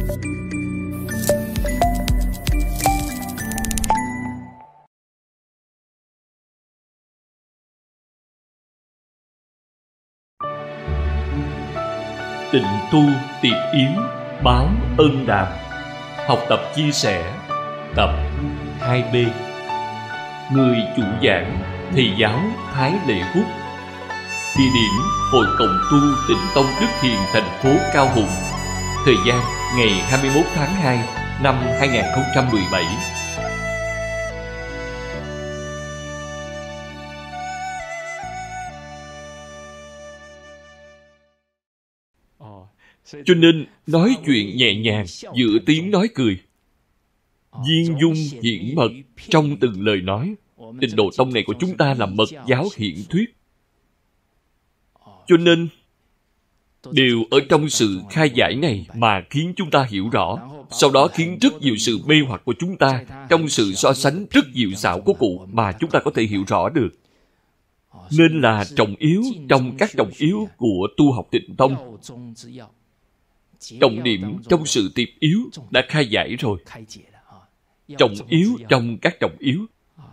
Tịnh tu tiệp yếu, báo ân đàm. Học tập chia sẻ, tập 2B. Người chủ giảng, thầy giáo Thái Lệ Hút. Địa điểm Hội Cộng tu Tịnh Tông Đức Hiền, thành phố Cao Hùng. Thời gian ngày 21 tháng 2 năm 2017. Cho nên nói chuyện nhẹ nhàng, giữa tiếng nói cười. Viên dung hiển mật trong từng lời nói. Tịnh độ tông này của chúng ta là mật giáo hiển thuyết. Cho nên đều ở trong sự khai giải này mà khiến chúng ta hiểu rõ. Sau đó khiến rất nhiều sự mê hoặc của chúng ta trong sự so sánh rất diệu xảo của cụ mà chúng ta có thể hiểu rõ được. Nên là trọng yếu trong các trọng yếu của tu học Tịnh tông. Trọng điểm trong sự tiệp yếu đã khai giải rồi. Trọng yếu trong các trọng yếu.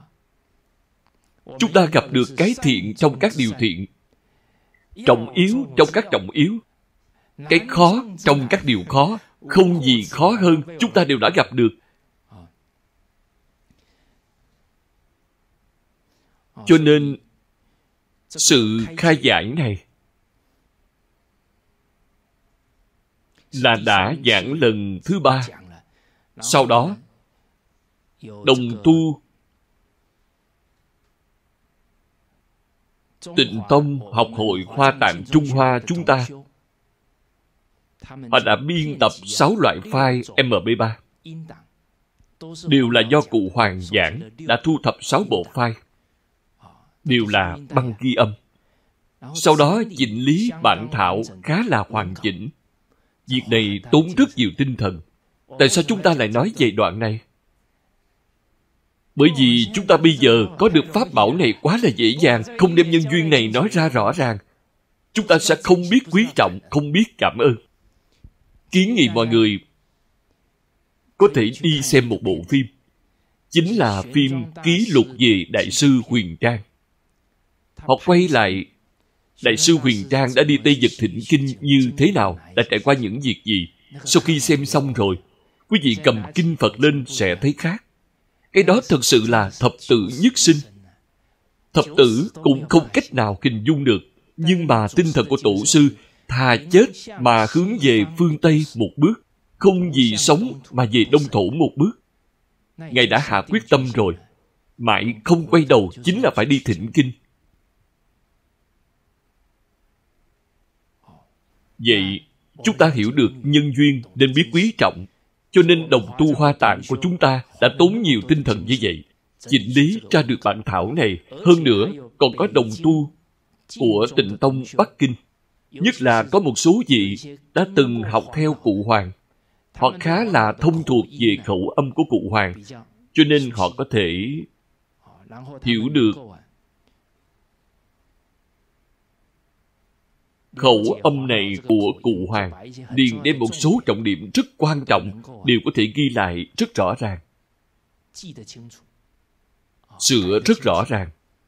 Chúng ta gặp được cái thiện trong các điều thiện, trọng yếu trong các trọng yếu, cái khó trong các điều khó. Không gì khó hơn, chúng ta đều đã gặp được. Cho nên sự khai giải này là đã giảng lần thứ 3. Sau đó đồng tu Tịnh Tông Học hội Hoa Tạng Trung Hoa chúng ta, họ đã biên tập 6 loại file MP3. Đều là do cụ Hoàng giảng, đã thu thập 6 bộ file. Đều là băng ghi âm. Sau đó chỉnh lý bản thảo khá là hoàn chỉnh. Việc này tốn rất nhiều tinh thần. Tại sao chúng ta lại nói về đoạn này? Bởi vì chúng ta bây giờ có được pháp bảo này quá là dễ dàng, không đem nhân duyên này nói ra rõ ràng, chúng ta sẽ không biết quý trọng, không biết cảm ơn. Kiến nghị mọi người có thể đi xem một bộ phim. Chính là phim ký lục về Đại sư Huyền Trang. Họ quay lại Đại sư Huyền Trang đã đi Tây Nhật thỉnh kinh như thế nào, đã trải qua những việc gì. Sau khi xem xong rồi, quý vị cầm kinh Phật lên sẽ thấy khác. Cái đó thật sự là thập tử nhất sinh. Thập tử cũng không cách nào hình dung được. Nhưng mà tinh thần của tổ sư thà chết mà hướng về phương Tây một bước, không vì sống mà về Đông Thổ một bước. Ngài đã hạ quyết tâm rồi, mãi không quay đầu, chính là phải đi thỉnh kinh. Vậy chúng ta hiểu được nhân duyên nên biết quý trọng. Cho nên đồng tu Hoa Tạng của chúng ta đã tốn nhiều tinh thần như vậy, chỉnh lý ra được bản thảo này. Hơn nữa còn có đồng tu của Tịnh Tông Bắc Kinh. Nhất là có một số vị đã từng học theo cụ Hoàng. Họ khá là thông thuộc về khẩu âm của cụ Hoàng, cho nên họ có thể hiểu được khẩu âm này của cụ Hoàng. Liền đem một số trọng điểm rất quan trọng đều có thể ghi lại rất rõ ràng, sửa rất rõ ràng.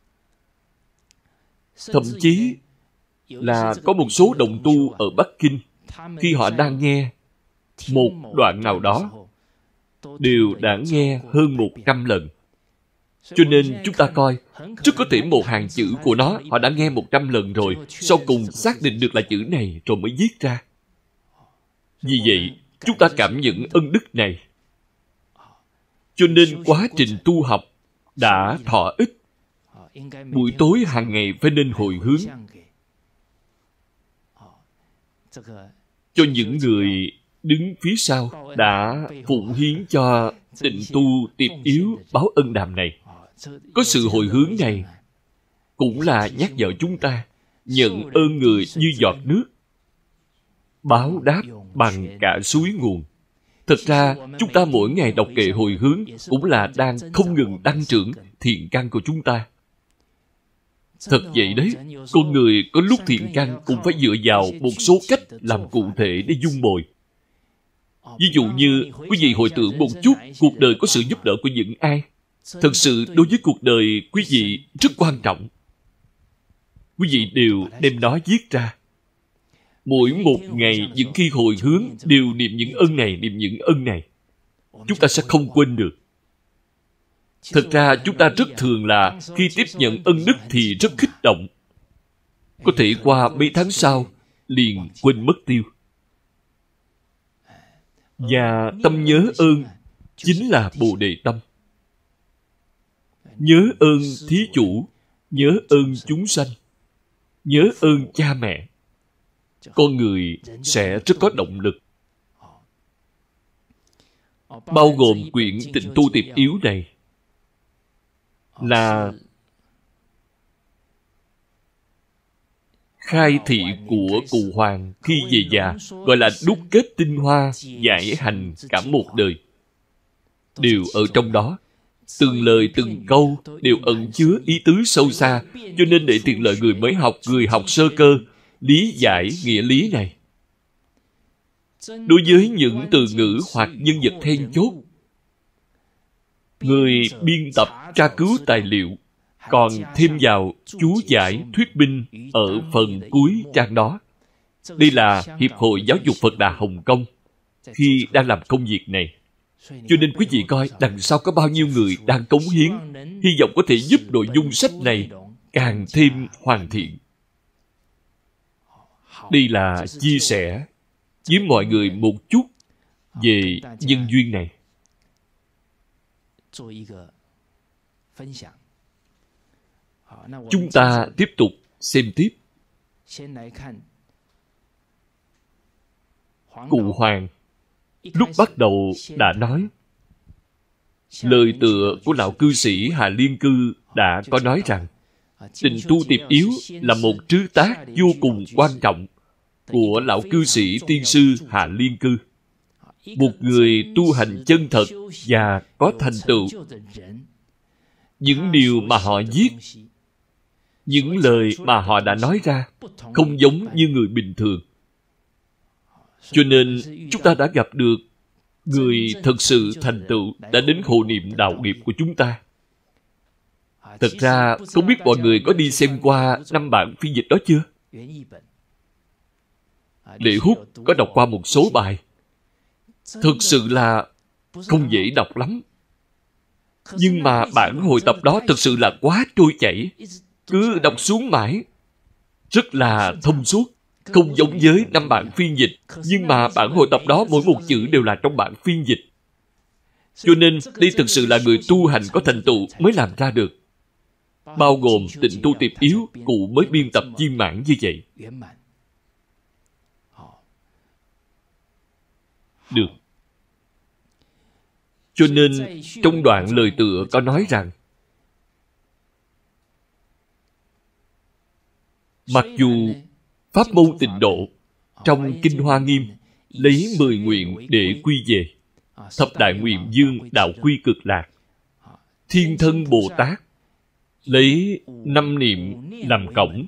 Thậm chí là có một số đồng tu ở Bắc Kinh, khi họ đang nghe một đoạn nào đó, đều đã nghe hơn 100 lần. Cho nên chúng ta coi, rất có thể một hàng chữ của nó họ đã nghe 100 lần rồi, sau cùng xác định được là chữ này rồi mới viết ra. Vì vậy, chúng ta cảm nhận ân đức này. Cho nên quá trình tu học đã thọ ích. Buổi tối hàng ngày phải nên hồi hướng cho những người đứng phía sau đã phụng hiến cho Tịnh tu tiệp yếu báo ân đàm này. Có sự hồi hướng này cũng là nhắc nhở chúng ta nhận ơn người như giọt nước, báo đáp bằng cả suối nguồn. Thật ra chúng ta mỗi ngày đọc kệ hồi hướng cũng là đang không ngừng tăng trưởng thiện căn của chúng ta. Thật vậy đấy, con người có lúc thiện căn cũng phải dựa vào một số cách làm cụ thể để dung bồi. Ví dụ như quý vị hồi tưởng một chút cuộc đời có sự giúp đỡ của những ai. Thật sự đối với cuộc đời quý vị rất quan trọng. Quý vị đều đem nó viết ra. Mỗi một ngày những khi hồi hướng đều niệm những ân này, niệm những ân này. Chúng ta sẽ không quên được. Thật ra chúng ta rất thường là khi tiếp nhận ân đức thì rất kích động. Có thể qua mấy tháng sau liền quên mất tiêu. Và tâm nhớ ơn chính là Bồ Đề tâm. Nhớ ơn thí chủ, nhớ ơn chúng sanh, nhớ ơn cha mẹ. Con người sẽ rất có động lực. Bao gồm quyển Tịnh Tu Tiệp Yếu này là khai thị của Cụ Hoàng khi về già, gọi là đúc kết tinh hoa, giải hành cả một đời. Đều ở trong đó. Từng lời từng câu đều ẩn chứa ý tứ sâu xa, cho nên để tiện lợi người mới học, người học sơ cơ, lý giải nghĩa lý này. Đối với những từ ngữ hoặc nhân vật then chốt, người biên tập tra cứu tài liệu còn thêm vào chú giải thuyết minh ở phần cuối trang đó. Đây là Hiệp hội Giáo dục Phật Đà Hồng Kông khi đang làm công việc này. Cho nên quý vị coi đằng sau có bao nhiêu người đang cống hiến, hy vọng có thể giúp nội dung sách này càng thêm hoàn thiện. Đây là chia sẻ với mọi người một chút về nhân duyên này. Chúng ta tiếp tục xem tiếp. Cụ Hoàng lúc bắt đầu đã nói, lời tựa của lão cư sĩ Hà Liên Cư đã có nói rằng Tịnh Tu Tiệp Yếu là một trứ tác vô cùng quan trọng của lão cư sĩ tiên sư Hà Liên Cư. Một người tu hành chân thật và có thành tựu. Những điều mà họ viết, những lời mà họ đã nói ra không giống như người bình thường. Cho nên chúng ta đã gặp được người thật sự thành tựu đã đến hộ niệm đạo nghiệp của chúng ta. Thật ra không biết mọi người có đi xem qua 5 bản phiên dịch đó chưa? Lệ Hút có đọc qua một số bài. Thực sự là không dễ đọc lắm. Nhưng mà bản hồi tập đó thực sự là quá trôi chảy. Cứ đọc xuống mãi. Rất là thông suốt. Không giống với 5 bản phiên dịch. Nhưng mà bản hồi tập đó mỗi một chữ đều là trong bản phiên dịch. Cho nên đây thực sự là người tu hành có thành tựu mới làm ra được. Bao gồm Tịnh Tu Tiệp Yếu, cụ mới biên tập viên mãn như vậy. Được. Cho nên trong đoạn lời tựa có nói rằng mặc dù Pháp môn tịnh độ trong Kinh Hoa Nghiêm lấy 10 nguyện để quy về, Thập Đại Nguyện Dương Đạo Quy Cực Lạc, Thiên Thân Bồ Tát lấy 5 niệm làm cổng.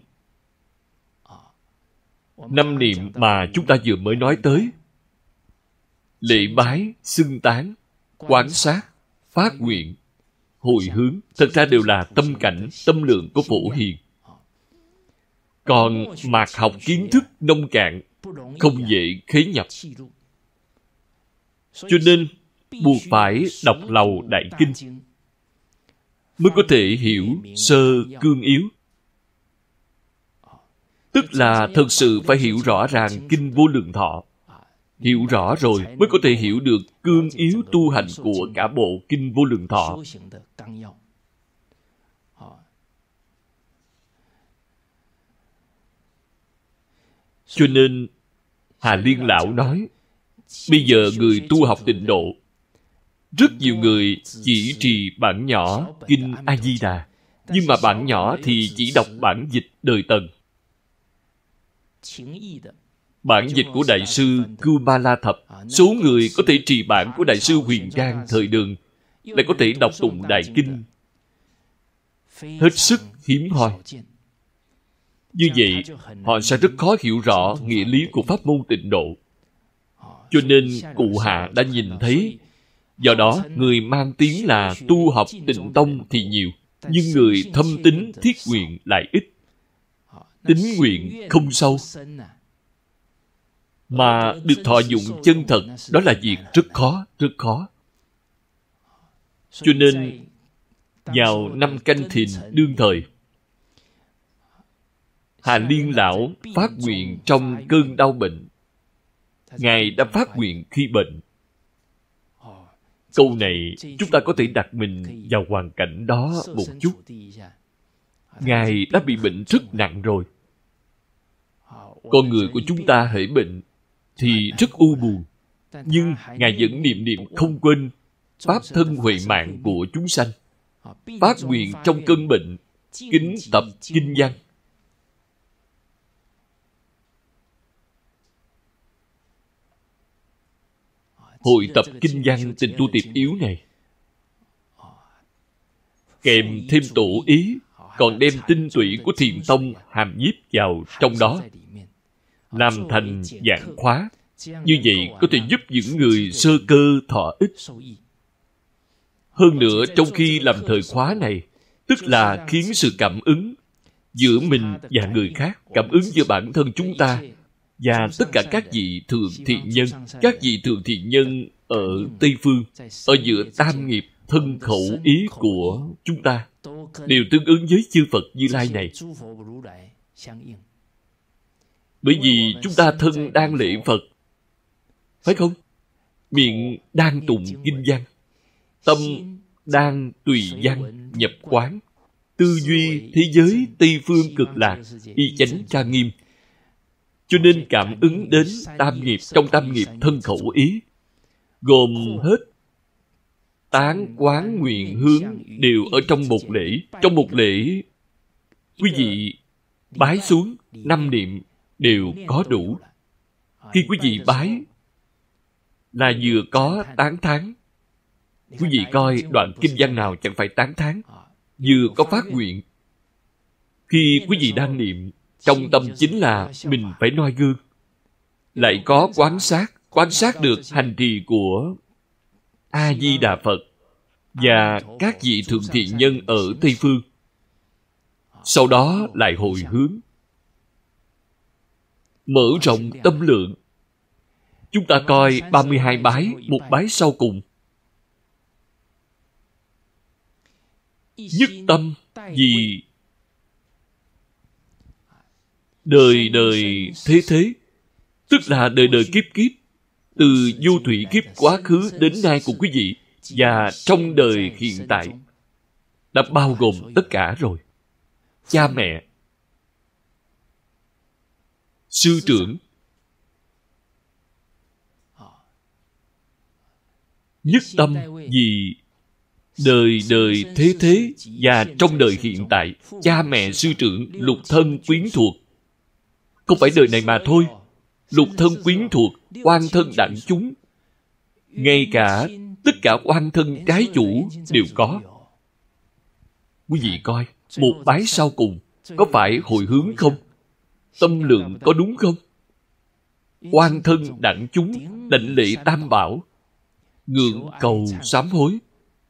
5 niệm mà chúng ta vừa mới nói tới: lễ bái, xưng tán, quán sát, phát nguyện, hồi hướng, thật ra đều là tâm cảnh, tâm lượng của Phổ Hiền. Còn mạt học kiến thức nông cạn, không dễ khế nhập. Cho nên buộc phải đọc lầu Đại Kinh mới có thể hiểu sơ cương yếu. Tức là thật sự phải hiểu rõ ràng Kinh Vô Lượng Thọ. Hiểu rõ rồi mới có thể hiểu được cương yếu tu hành của cả bộ Kinh Vô Lượng Thọ. Cho nên Hà Liên Lão nói, bây giờ người tu học tịnh độ, rất nhiều người chỉ trì bản nhỏ Kinh A-di-đà, nhưng mà bản nhỏ thì chỉ đọc bản dịch đời Tần. Bản dịch của Đại sư Kumala Thập, số người có thể trì bản của Đại sư Huyền Trang thời Đường, lại có thể đọc tụng Đại Kinh, hết sức hiếm hoi. Như vậy, họ sẽ rất khó hiểu rõ nghĩa lý của pháp môn tịnh độ. Cho nên cụ hạ đã nhìn thấy. Do đó, người mang tiếng là tu học Tịnh Tông thì nhiều, nhưng người thâm tín thiết nguyện lại ít. Tín nguyện không sâu, mà được thọ dụng chân thật, đó là việc rất khó, rất khó. Cho nên, vào năm Canh Thìn đương thời, Hà Liên Lão phát nguyện trong cơn đau bệnh. Ngài đã phát nguyện khi bệnh. Câu này chúng ta có thể đặt mình vào hoàn cảnh đó một chút. Ngài đã bị bệnh rất nặng rồi. Con người của chúng ta hễ bệnh thì rất u buồn, nhưng Ngài vẫn niệm niệm không quên Pháp thân huệ mạng của chúng sanh. Phát nguyện trong cơn bệnh, kính tập kinh văn. Hội tập kinh văn Tình Tu Tiệp Yếu này, kèm thêm tổ ý, còn đem tinh túy của Thiền Tông hàm nhiếp vào trong đó, làm thành giảng khóa. Như vậy có thể giúp những người sơ cơ thọ ích. Hơn nữa, trong khi làm thời khóa này, tức là khiến sự cảm ứng giữa mình và người khác, cảm ứng giữa bản thân chúng ta và tất cả các vị thượng thiện nhân. Các vị thượng thiện nhân ở Tây Phương, ở giữa tam nghiệp thân khẩu ý của chúng ta, đều tương ứng với chư Phật Như Lai này. Bởi vì chúng ta thân đang lễ Phật, phải không? Miệng đang tụng kinh văn, tâm đang tùy văn nhập quán, tư duy thế giới Tây Phương cực lạc, y chánh trang nghiêm. Cho nên cảm ứng đến tam nghiệp, trong tam nghiệp thân khẩu ý, gồm hết tán quán nguyện hướng đều ở trong một lễ. Trong một lễ, quý vị bái xuống 5 niệm đều có đủ. Khi quý vị bái là vừa có tán thán. Quý vị coi đoạn kinh văn nào chẳng phải tán thán, vừa có phát nguyện. Khi quý vị đang niệm, trong tâm chính là mình phải noi gương. Lại có quan sát được hành trì của A-di-đà Phật và các vị thượng thiện nhân ở Tây Phương. Sau đó lại hồi hướng, mở rộng tâm lượng. Chúng ta coi 32 bái, một bái sau cùng. Nhất tâm vì đời đời thế thế, tức là đời đời kiếp kiếp, từ vô thủy kiếp quá khứ đến nay của quý vị, và trong đời hiện tại đã bao gồm tất cả rồi. Cha mẹ, sư trưởng, nhất tâm vì đời đời thế thế và trong đời hiện tại, cha mẹ sư trưởng, lục thân quyến thuộc. Không phải đời này mà thôi, lục thân quyến thuộc, oan thân đặng chúng, ngay cả tất cả oan thân trái chủ đều có. Quý vị coi, một bái sau cùng có phải hồi hướng không? Tâm lượng có đúng không? Oan thân đặng chúng, đảnh lễ tam bảo, ngưỡng cầu sám hối,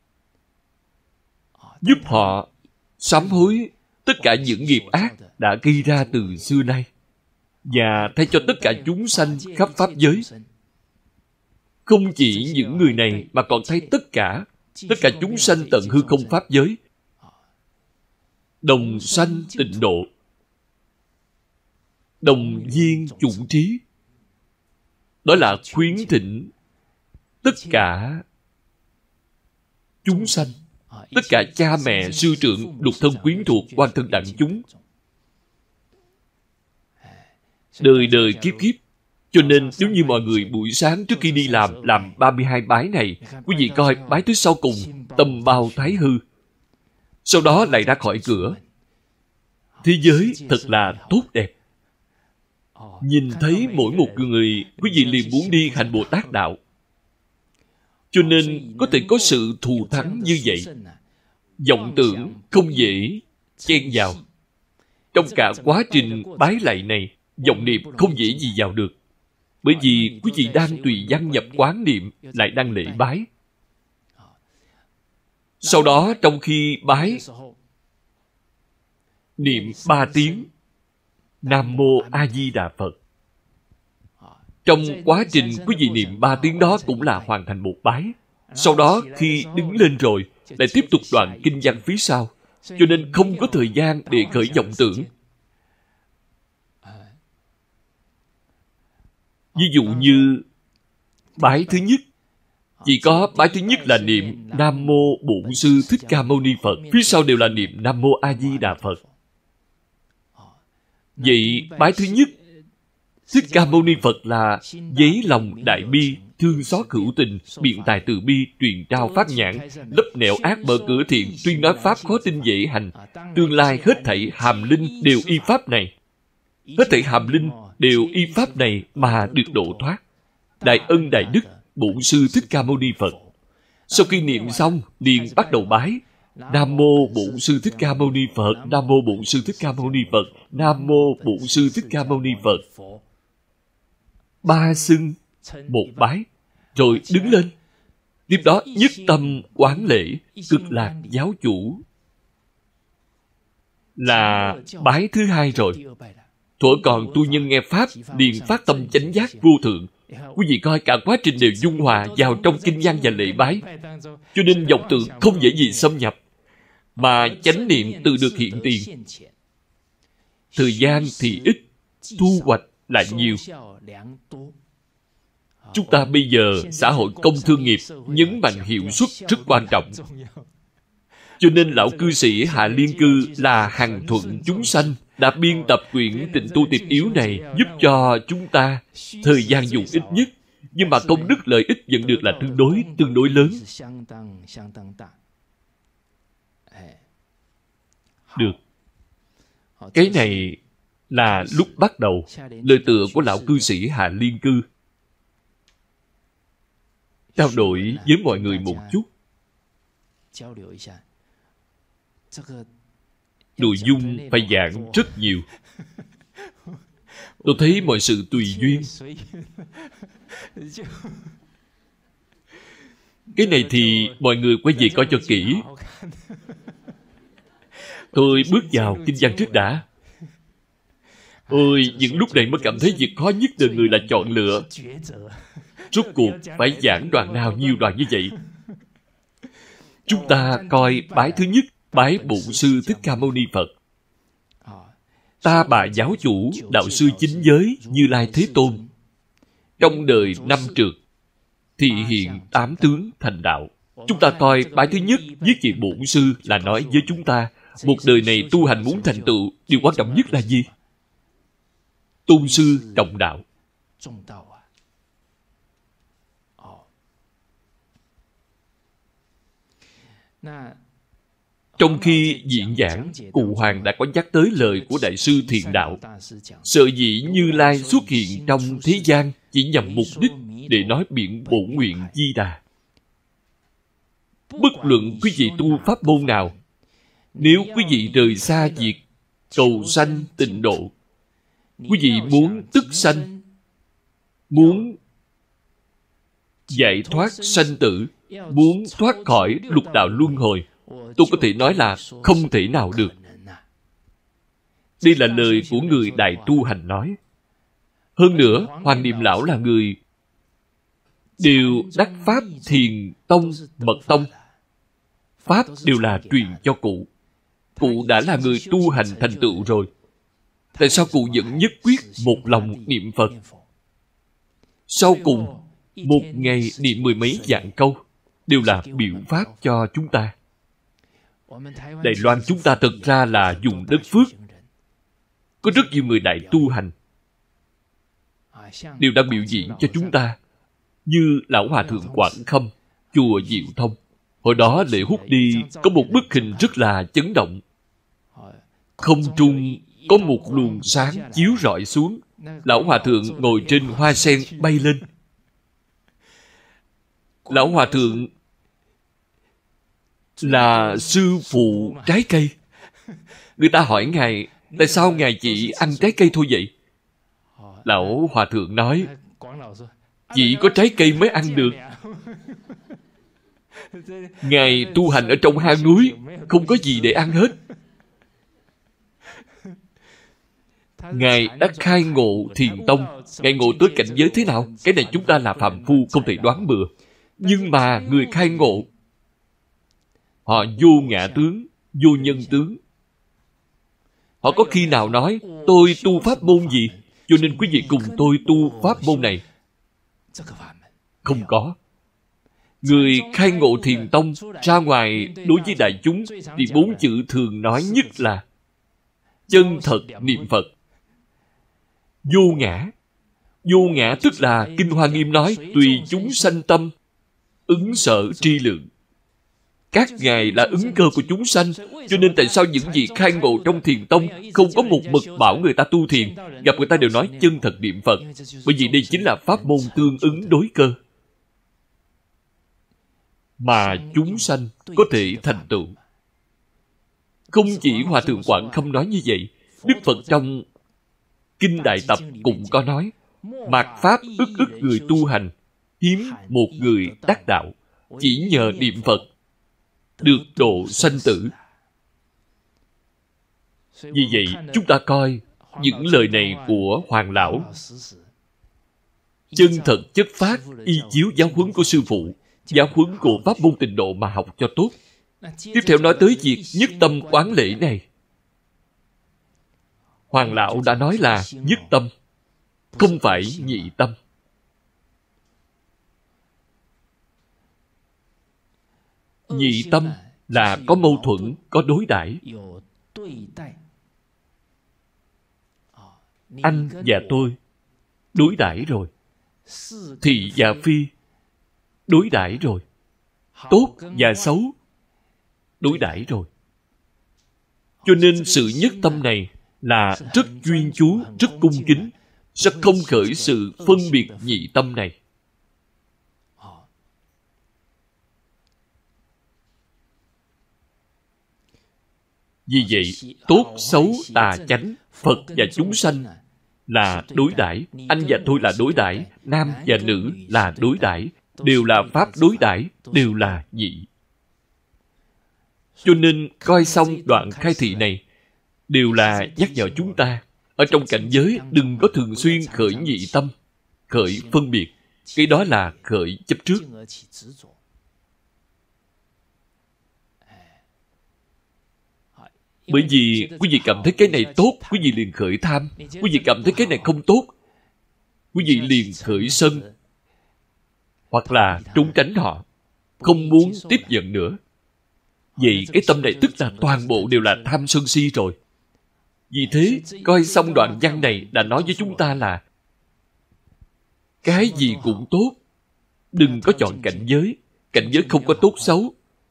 giúp họ sám hối tất cả những nghiệp ác đã gây ra từ xưa nay, và thay cho tất cả chúng sanh khắp pháp giới. Không chỉ những người này mà còn thay tất cả chúng sanh tận hư không pháp giới đồng sanh tịnh độ, đồng viên chủng trí. Đó là khuyến thịnh tất cả chúng sanh, tất cả cha mẹ, sư trưởng, lục thân quyến thuộc, oan thân đặng chúng, đời đời kiếp kiếp. Cho nên nếu như mọi người buổi sáng trước khi đi làm 32 bái này, quý vị coi bái tới sau cùng, tâm bao thái hư, sau đó lại ra khỏi cửa. Thế giới thật là tốt đẹp. Nhìn thấy mỗi một người, quý vị liền muốn đi hành Bồ Tát đạo. Cho nên có thể có sự thù thắng như vậy. Vọng tưởng không dễ chen vào. Trong cả quá trình bái lạy này, vọng niệm không dễ gì vào được. Bởi vì quý vị đang tùy văn nhập quán niệm, lại đang lễ bái. Sau đó trong khi bái, niệm 3 tiếng Nam Mô A Di Đà Phật. Trong quá trình quý vị niệm 3 tiếng đó cũng là hoàn thành một bái. Sau đó khi đứng lên rồi, lại tiếp tục đoạn kinh văn phía sau. Cho nên không có thời gian để khởi vọng tưởng. Ví dụ như bái thứ nhất, chỉ có bái thứ nhất là niệm Nam Mô Bổn Sư Thích Ca Mâu Ni Phật. Phía sau đều là niệm Nam Mô A Di Đà Phật. Vậy bái thứ nhất Thích Ca Mâu Ni Phật là giấy lòng đại bi, thương xót hữu tình, biện tài từ bi, truyền trao pháp nhãn, lấp nẻo ác mở cửa thiện, tuyên nói pháp khó tin dễ hành. Tương lai hết thảy hàm linh đều y pháp này. Hết thảy hàm linh đều y pháp này mà được độ thoát. Đại ân đại đức, Bổn Sư Thích Ca Mâu Ni Phật. Sau khi niệm xong, liền bắt đầu bái. Nam Mô Bổn Sư Thích Ca Mâu Ni Phật, Nam Mô Bổn Sư Thích Ca Mâu Ni Phật, Nam Mô Bổn Sư Thích Ca Mâu Ni Phật. 3 xưng, 1 bái, rồi đứng lên. Tiếp đó nhất tâm quán lễ, Cực Lạc giáo chủ. Là bái thứ 2 rồi. Thuở còn tu nhân nghe Pháp, liền phát tâm chánh giác vô thượng. Quý vị coi cả quá trình đều dung hòa vào trong kinh văn và lễ bái. Cho nên vọng tưởng không dễ gì xâm nhập, mà chánh niệm tự được hiện tiền. Thời gian thì ít, thu hoạch lại nhiều. Chúng ta bây giờ xã hội công thương nghiệp nhấn mạnh hiệu suất rất quan trọng. Cho nên lão cư sĩ Hạ Liên Cư là hằng thuận chúng sanh đã biên tập quyển Tịnh Tu Tiệp Yếu này, giúp cho chúng ta thời gian dùng ít nhất, nhưng mà công đức lợi ích vẫn được là tương đối lớn. Được. Cái này là lúc bắt đầu lời tựa của lão cư sĩ Hạ Liên Cư. Trao đổi với mọi người một chút. Nội dung phải giảng rất nhiều. Tôi thấy mọi sự tùy duyên. Cái này thì mọi người quay về coi cho kỹ. Tôi bước vào kinh văn trước đã. Ôi, những lúc này mới cảm thấy việc khó nhất đời người là chọn lựa. Rốt cuộc phải giảng đoạn nào nhiều đoạn như vậy. Chúng ta coi bái thứ nhất, bái Bổn Sư Thích Ca Mâu Ni Phật. Ta bà giáo chủ, đạo sư chính giới Như Lai Thế Tôn, trong đời 5 trượt, thị hiện 8 tướng thành đạo. Chúng ta coi bái thứ nhất với vị Bổn Sư là nói với chúng ta, một đời này tu hành muốn thành tựu, điều quan trọng nhất là gì? Tôn sư trọng đạo. Trong khi diễn giảng, Cụ Hoàng đã có nhắc tới lời của Đại sư Thiện Đạo. Sở dĩ Như Lai xuất hiện trong thế gian chỉ nhằm mục đích để nói biển bổn nguyện Di Đà. Bất luận quý vị tu pháp môn nào, nếu quý vị rời xa việc cầu sanh tịnh độ, quý vị muốn tức sanh, muốn giải thoát sanh tử, muốn thoát khỏi lục đạo luân hồi, tôi có thể nói là không thể nào được. Đây là lời của người đại tu hành nói. Hơn nữa, Hoàng Niệm Lão là người đều đắc pháp thiền tông, mật tông. Pháp đều là truyền cho cụ. Cụ đã là người tu hành thành tựu rồi. Tại sao cụ vẫn nhất quyết một lòng niệm Phật? Sau cùng, một ngày niệm 10 mấy vạn câu đều là biểu pháp cho chúng ta. Đài Loan chúng ta thực ra là dùng đất phước. Có rất nhiều người đại tu hành đều đã biểu diễn cho chúng ta, như Lão Hòa Thượng Quảng Khâm, chùa Diệu Thông. Hồi đó lễ hút đi có một bức hình rất là chấn động. Không trung có một luồng sáng chiếu rọi xuống. Lão Hòa Thượng ngồi trên hoa sen bay lên. Lão Hòa Thượng là sư phụ trái cây. Người ta hỏi Ngài, tại sao Ngài chỉ ăn trái cây thôi vậy? Lão Hòa Thượng nói, Chỉ có trái cây mới ăn được. Ngài tu hành ở trong hang núi, không có gì để ăn hết. Ngài đã khai ngộ thiền tông. Ngài ngộ tới cảnh giới thế nào? Cái này chúng ta là phàm phu, không thể đoán bừa. Nhưng mà người khai ngộ, họ vô ngã tướng, vô nhân tướng. Họ có khi nào nói tôi tu pháp môn gì, cho nên quý vị cùng tôi tu pháp môn này? Không có. Người khai ngộ thiền tông ra ngoài đối với đại chúng thì 4 chữ thường nói nhất là chân thật niệm Phật. Vô ngã. Vô ngã tức là Kinh Hoa Nghiêm nói tùy chúng sanh tâm, ứng sở tri lượng. Các ngài là ứng cơ của chúng sanh, cho nên tại sao những vị khai ngộ trong thiền tông không có một mực bảo người ta tu thiền, gặp người ta đều nói chân thật niệm Phật? Bởi vì đây chính là pháp môn tương ứng đối cơ, mà chúng sanh có thể thành tựu. Không chỉ Hòa Thượng Quảng Khâm nói như vậy, Đức Phật trong Kinh Đại Tập cũng có nói, mạt pháp ức ức người tu hành, hiếm một người đắc đạo, chỉ nhờ niệm Phật được độ sanh tử. Vì vậy, chúng ta coi những lời này của Hoàng Lão chân thật chất phát, y chiếu giáo huấn của sư phụ, giáo huấn của pháp môn Tịnh Độ mà học cho tốt. Tiếp theo nói tới việc nhất tâm quán lễ này. Hoàng Lão đã nói là nhất tâm, không phải nhị tâm. Nhị tâm là có mâu thuẫn, có đối đãi. Anh và tôi đối đãi rồi, thị và phi đối đãi rồi, tốt và xấu đối đãi rồi. Cho nên sự nhất tâm này là rất chuyên chú, rất cung kính, sẽ không khởi sự phân biệt nhị tâm này. Vì vậy, tốt, xấu, tà, chánh, Phật và chúng sanh là đối đãi. Anh và tôi là đối đãi, nam và nữ là đối đãi, đều là pháp đối đãi, đều là nhị. Cho nên, coi xong đoạn khai thị này, đều là nhắc nhở chúng ta, ở trong cảnh giới đừng có thường xuyên khởi nhị tâm, khởi phân biệt. Cái đó là khởi chấp trước. Bởi vì quý vị cảm thấy cái này tốt, quý vị liền khởi tham. Quý vị cảm thấy cái này không tốt, quý vị liền khởi sân, hoặc là trốn tránh họ, không muốn tiếp nhận nữa. Vậy cái tâm này tức là toàn bộ đều là tham sân si rồi. Vì thế, coi xong đoạn văn này đã nói với chúng ta là cái gì cũng tốt, đừng có chọn cảnh giới. Cảnh giới không có tốt xấu.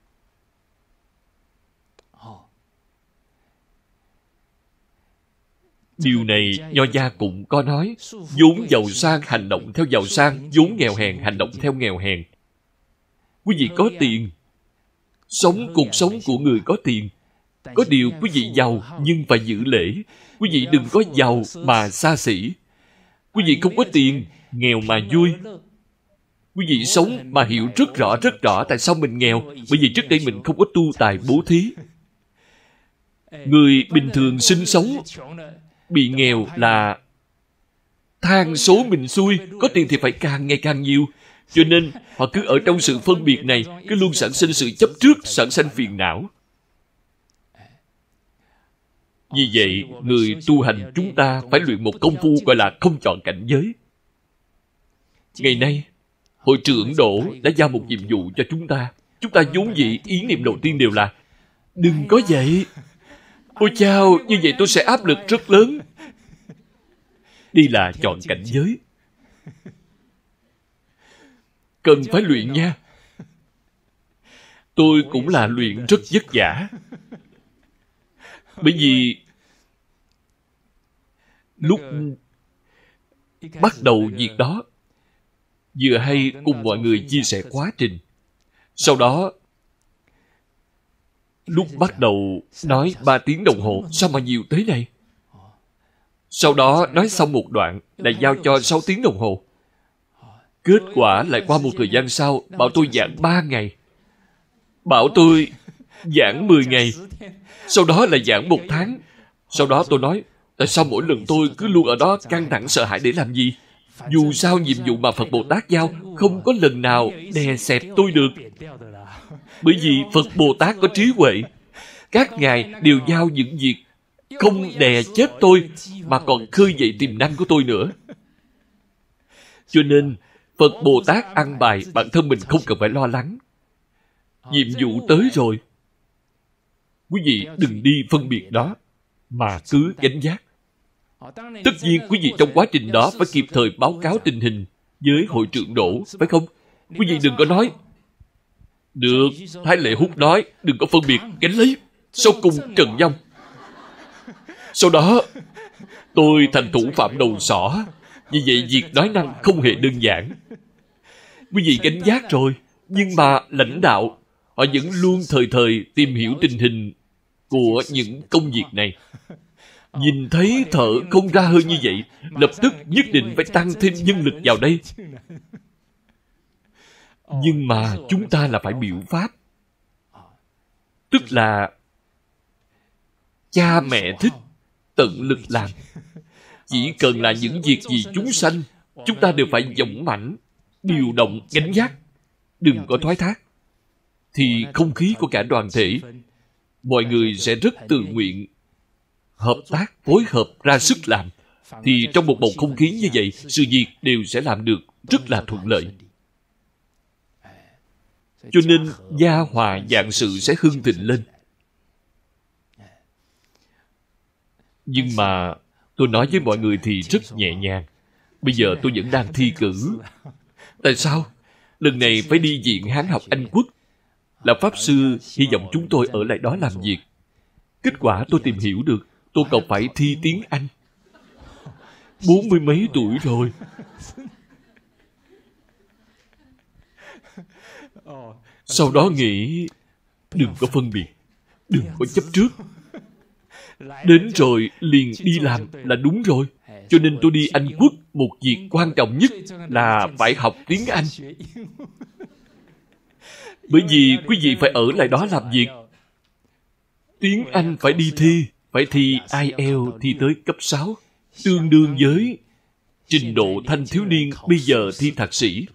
Điều này Nho gia cũng có nói, vốn giàu sang hành động theo giàu sang, vốn nghèo hèn hành động theo nghèo hèn. Quý vị có tiền, sống cuộc sống của người có tiền. Có điều quý vị giàu nhưng phải giữ lễ. Quý vị đừng có giàu mà xa xỉ. Quý vị không có tiền, nghèo mà vui. Quý vị sống mà hiểu rất rõ tại sao mình nghèo. Bởi vì trước đây mình không có tu tài bố thí. Người bình thường sinh sống bị nghèo là than số mình xui, có tiền thì phải càng ngày càng nhiều. Cho nên họ cứ ở trong sự phân biệt này, cứ luôn sản sinh sự chấp trước, sản sinh phiền não. Vì vậy, người tu hành chúng ta phải luyện một công phu gọi là không chọn cảnh giới. Ngày nay, Hội trưởng Đỗ đã giao một nhiệm vụ cho chúng ta. Chúng ta vốn dĩ ý niệm đầu tiên đều là đừng có vậy. Ôi chao, như vậy tôi sẽ áp lực rất lớn. Đây là chọn cảnh giới. Cần phải luyện nha. Tôi cũng là luyện rất vất vả. Bởi vì lúc bắt đầu việc đó, vừa hay cùng mọi người chia sẻ quá trình. Sau đó, lúc bắt đầu nói 3 tiếng đồng hồ, sao mà nhiều thế này? Sau đó nói xong một đoạn, lại giao cho 6 tiếng đồng hồ. Kết quả lại qua một thời gian sau, bảo tôi giảng 3 ngày. Bảo tôi giảng 10 ngày. Sau đó là giảng 1 tháng. Sau đó tôi nói, tại sao mỗi lần tôi cứ luôn ở đó căng thẳng sợ hãi để làm gì? Dù sao nhiệm vụ mà Phật Bồ Tát giao không có lần nào đè xẹp tôi được. Bởi vì Phật Bồ Tát có trí huệ. Các ngài đều giao những việc không đè chết tôi, mà còn khơi dậy tiềm năng của tôi nữa. Cho nên, Phật Bồ Tát ăn bài, bản thân mình không cần phải lo lắng. Nhiệm vụ tới rồi. Quý vị đừng đi phân biệt đó, mà cứ gánh vác. Tất nhiên, quý vị trong quá trình đó phải kịp thời báo cáo tình hình với hội trưởng Đỗ, phải không? Quý vị đừng có nói, được, Thái Lệ Hút nói, đừng có phân biệt, gánh lấy. Sau cùng trần vong. Sau đó, tôi thành thủ phạm đầu sỏ. Vì vậy, việc nói năng không hề đơn giản. Quý vị gánh vác rồi, nhưng mà lãnh đạo, họ vẫn luôn thời thời tìm hiểu tình hình của những công việc này. Nhìn thấy thở không ra hơi như vậy, lập tức nhất định phải tăng thêm nhân lực vào đây. Nhưng mà chúng ta là phải biểu pháp. Tức là cha mẹ thích tận lực làm. Chỉ cần là những việc gì chúng sanh, chúng ta đều phải dũng mãnh, điều động, gánh vác. Đừng có thoái thác. Thì không khí của cả đoàn thể, mọi người sẽ rất tự nguyện hợp tác, phối hợp ra sức làm. Thì trong một bầu không khí như vậy, sự việc đều sẽ làm được rất là thuận lợi. Cho nên gia hòa vạn sự sẽ hưng thịnh lên. Nhưng mà tôi nói với mọi người thì rất nhẹ nhàng. Bây giờ tôi vẫn đang thi cử. Tại sao? Lần này phải đi Viện Hán học Anh Quốc. Là Pháp Sư hy vọng chúng tôi ở lại đó làm việc. Kết quả tôi tìm hiểu được, tôi còn phải thi tiếng Anh. 40 mấy tuổi rồi. Sau đó nghĩ, đừng có phân biệt, đừng có chấp trước. Đến rồi liền đi làm là đúng rồi. Cho nên tôi đi Anh Quốc, một việc quan trọng nhất là phải học tiếng Anh. Bởi vì quý vị phải ở lại đó làm việc. Tiếng Anh phải đi thi, phải thi IELTS, thi tới cấp 6, tương đương với trình độ thanh thiếu niên bây giờ thi thạc sĩ.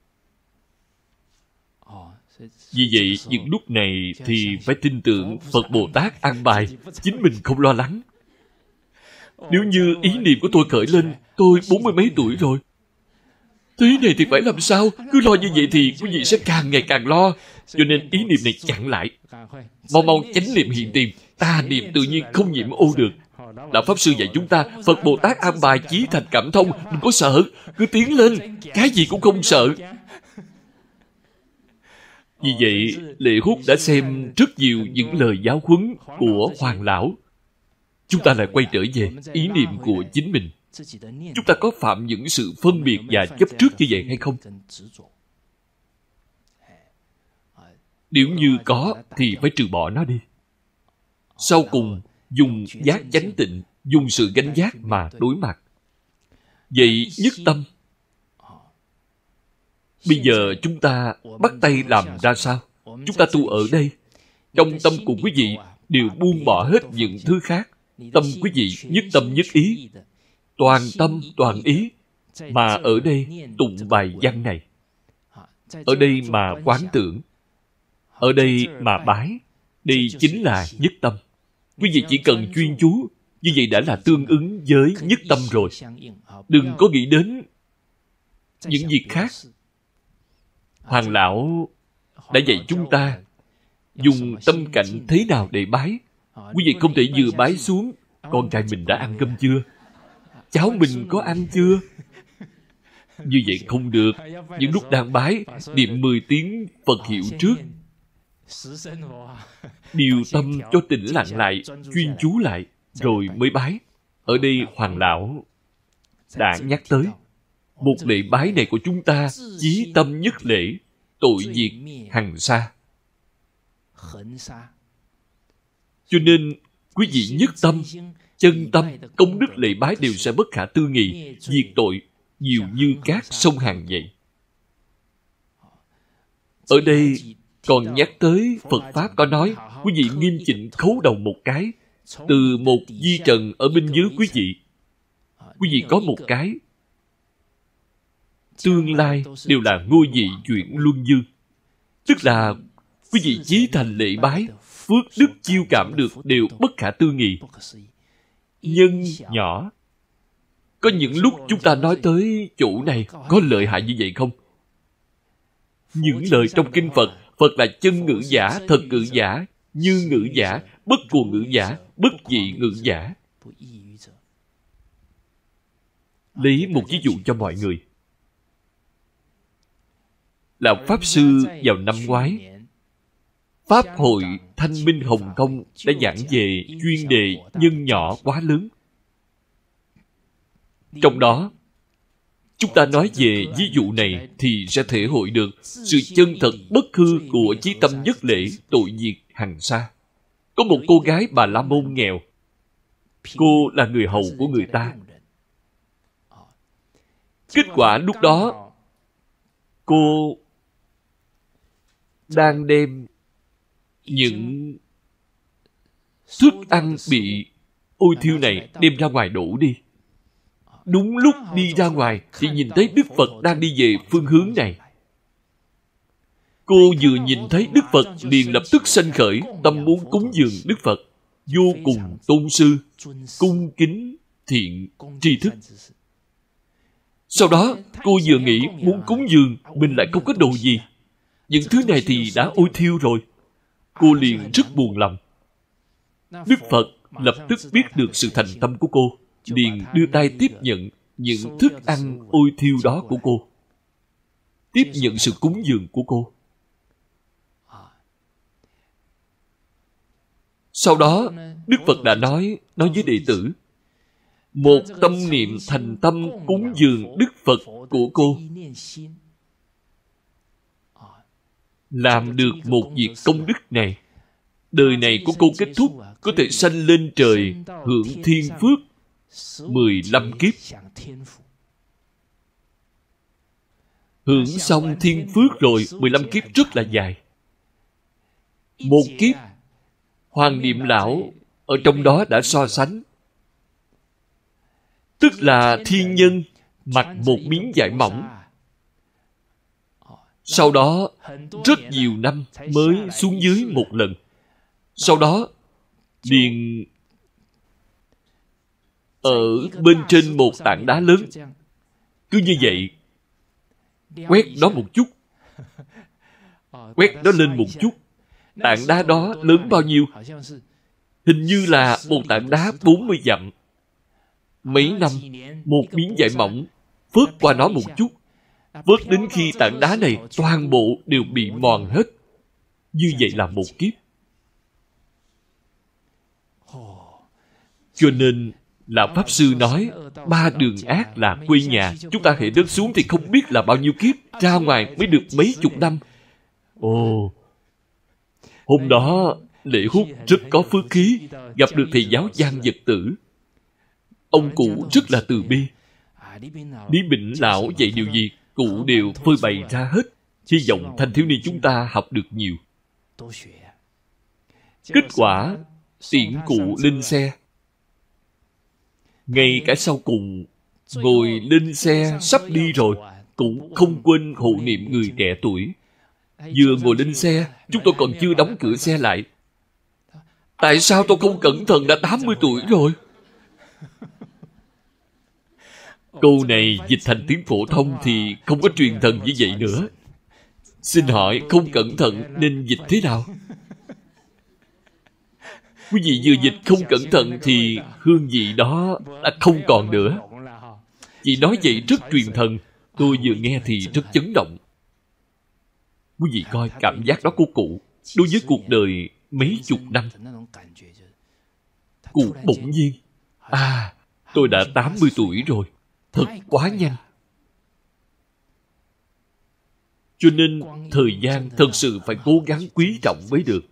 Vì vậy, những lúc này thì phải tin tưởng Phật Bồ Tát an bài, chính mình không lo lắng. Nếu như ý niệm của tôi khởi lên, tôi 40 mấy tuổi rồi. Thế này thì phải làm sao? Cứ lo như vậy thì quý vị sẽ càng ngày càng lo. Cho nên ý niệm này chặn lại. Mau chánh niệm hiện tiền, tà niệm tự nhiên không nhiễm ô được. Đạo Pháp Sư dạy chúng ta, Phật Bồ Tát an bài chí thành cảm thông, đừng có sợ, cứ tiến lên, cái gì cũng không sợ. Vì vậy, Lệ Hút đã xem rất nhiều những lời giáo huấn của Hoàng Lão. Chúng ta lại quay trở về ý niệm của chính mình. Chúng ta có phạm những sự phân biệt và chấp trước như vậy hay không? Nếu như có, thì phải trừ bỏ nó đi. Sau cùng, dùng giác chánh tịnh, dùng sự gánh vác mà đối mặt. Vậy nhất tâm. Bây giờ chúng ta bắt tay làm ra sao? Chúng ta tu ở đây. Trong tâm của quý vị đều buông bỏ hết những thứ khác. Tâm quý vị nhất tâm nhất ý. Toàn tâm, toàn ý. Mà ở đây tụng bài văn này. Ở đây mà quán tưởng. Ở đây mà bái. Đây chính là nhất tâm. Quý vị chỉ cần chuyên chú, như vậy đã là tương ứng với nhất tâm rồi. Đừng có nghĩ đến những việc khác. Hoàng Lão đã dạy chúng ta dùng tâm cảnh thế nào để bái. Quý vị không thể vừa bái xuống, con trai mình đã ăn cơm chưa? Cháu mình có ăn chưa? Như vậy không được. Những lúc đang bái, niệm 10 tiếng Phật hiệu trước. Điều tâm cho tĩnh lặng lại, chuyên chú lại, rồi mới bái. Ở đây Hoàng Lão đã nhắc tới. Một lễ bái này của chúng ta, chí tâm nhất lễ, tội diệt hằng sa. Cho nên, quý vị nhất tâm, chân tâm, công đức lễ bái đều sẽ bất khả tư nghị, diệt tội, nhiều như cát sông Hàn vậy. Ở đây còn nhắc tới Phật Pháp có nói, quý vị nghiêm chỉnh khấu đầu một cái, từ một di trần ở bên dưới quý vị có một cái, tương lai đều là ngôi vị chuyển luân dương. Tức là quý vị chí thành lễ bái, phước đức chiêu cảm được đều bất khả tư nghị. Nhân nhỏ. Có những lúc chúng ta nói tới chỗ này có lợi hại như vậy không? Những lời trong kinh Phật, Phật là chân ngữ giả, thật ngữ giả, như ngữ giả, bất cuồng ngữ giả, bất dị ngữ giả. Lấy một ví dụ cho mọi người. Lão Pháp Sư vào năm ngoái, Pháp hội Thanh Minh Hồng Kông đã giảng về chuyên đề nhân nhỏ quá lớn. Trong đó, chúng ta nói về ví dụ này thì sẽ thể hội được sự chân thật bất hư của chí tâm nhất lễ tội diệt hằng sa. Có một cô gái Bà La Môn nghèo. Cô là người hầu của người ta. Kết quả lúc đó, cô đang đem những thức ăn bị ôi thiêu này đem ra ngoài đổ đi. Đúng lúc đi ra ngoài thì nhìn thấy Đức Phật đang đi về phương hướng này. Cô vừa nhìn thấy Đức Phật liền lập tức sanh khởi tâm muốn cúng dường Đức Phật, vô cùng tôn sư, cung kính, thiện, tri thức. Sau đó cô vừa nghĩ muốn cúng dường, mình lại không có đồ gì. Những thứ này thì đã ôi thiêu rồi. Cô liền rất buồn lòng. Đức Phật lập tức biết được sự thành tâm của cô, liền đưa tay tiếp nhận những thức ăn ôi thiêu đó của cô, tiếp nhận sự cúng dường của cô. Sau đó Đức Phật đã nói với đệ tử, một tâm niệm thành tâm cúng dường Đức Phật của cô, làm được một việc công đức này, đời này của cô kết thúc, có thể sanh lên trời hưởng thiên phước 15 kiếp. Hưởng xong thiên phước rồi, 15 kiếp rất là dài. Một kiếp, Hoàng Niệm Lão ở trong đó đã so sánh. Tức là thiên nhân mặc một miếng vải mỏng, sau đó rất nhiều năm mới xuống dưới một lần. Sau đó liền ở bên trên một tảng đá lớn. Cứ như vậy, quét nó một chút, quét nó lên một chút. Tảng đá đó lớn bao nhiêu? Hình như là một tảng đá 40 dặm. Mấy năm, một miếng vải mỏng phớt qua nó một chút, phớt đến khi tảng đá này toàn bộ đều bị mòn hết. Như vậy là một kiếp. Cho nên Lão Pháp Sư nói, 3 đường ác là quê nhà. Chúng ta hệ rớt xuống thì không biết là bao nhiêu kiếp, ra ngoài mới được mấy chục năm. Ồ, hôm đó Lệ Hút rất có phước khí, gặp được thầy giáo Giang Vật Tử. Ông cụ rất là từ bi. Lý Bỉnh Lão dạy điều gì, cụ đều phơi bày ra hết. Hy vọng thanh thiếu niên chúng ta học được nhiều. Kết quả, tiễn cụ lên xe. Ngay cả sau cùng, ngồi lên xe sắp đi rồi, cũng không quên hộ niệm người trẻ tuổi. Vừa ngồi lên xe, chúng tôi còn chưa đóng cửa xe lại. Tại sao tôi không cẩn thận đã 80 tuổi rồi? Câu này dịch thành tiếng phổ thông thì không có truyền thần như vậy nữa. Xin hỏi không cẩn thận nên dịch thế nào? Quý vị vừa dịch không cẩn thận thì hương vị đó đã không còn nữa. Chị nói vậy rất truyền thần. Tôi vừa nghe thì rất chấn động. Quý vị coi cảm giác đó của cụ đối với cuộc đời mấy chục năm. Cụ bỗng nhiên, tôi đã 80 tuổi rồi. Thật quá nhanh. Cho nên thời gian thật sự phải cố gắng quý trọng mới được.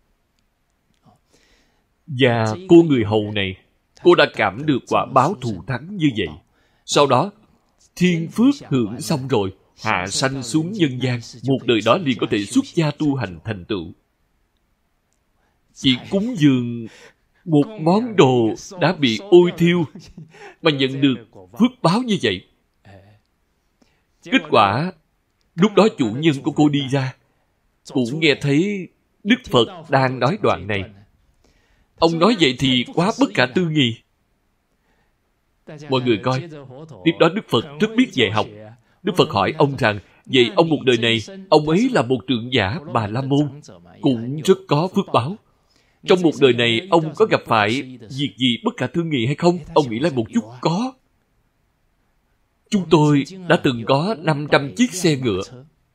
Và cô người hầu này, cô đã cảm được quả báo thù thắng như vậy. Sau đó, thiên phước hưởng xong rồi, hạ sanh xuống nhân gian, một đời đó liền có thể xuất gia tu hành thành tựu. Chỉ cúng dường một món đồ đã bị ôi thiêu mà nhận được phước báo như vậy. Kết quả, lúc đó chủ nhân của cô đi ra, cũng nghe thấy Đức Phật đang nói đoạn này. Ông nói vậy thì quá bất khả tư nghị. Mọi người coi, tiếp đó Đức Phật rất biết dạy học. Đức Phật hỏi ông rằng, vậy ông một đời này, ông ấy là một trưởng giả Bà La Môn, cũng rất có phước báo. Trong một đời này, ông có gặp phải việc gì bất khả tư nghị hay không? Ông nghĩ lại một chút, có. Chúng tôi đã từng có 500 chiếc xe ngựa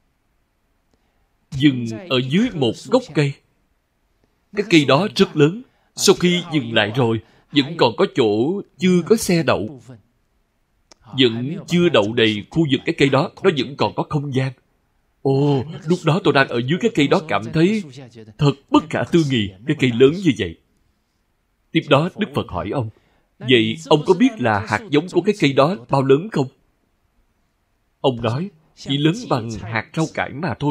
dừng ở dưới một gốc cây. Cái cây đó rất lớn. Sau khi dừng lại rồi, vẫn còn có chỗ chưa có xe đậu. Vẫn chưa đậu đầy khu vực cái cây đó, nó vẫn còn có không gian. Ồ, lúc đó tôi đang ở dưới cái cây đó cảm thấy thật bất khả tư nghị, cái cây lớn như vậy. Tiếp đó Đức Phật hỏi ông, vậy ông có biết là hạt giống của cái cây đó bao lớn không? Ông nói, chỉ lớn bằng hạt rau cải mà thôi.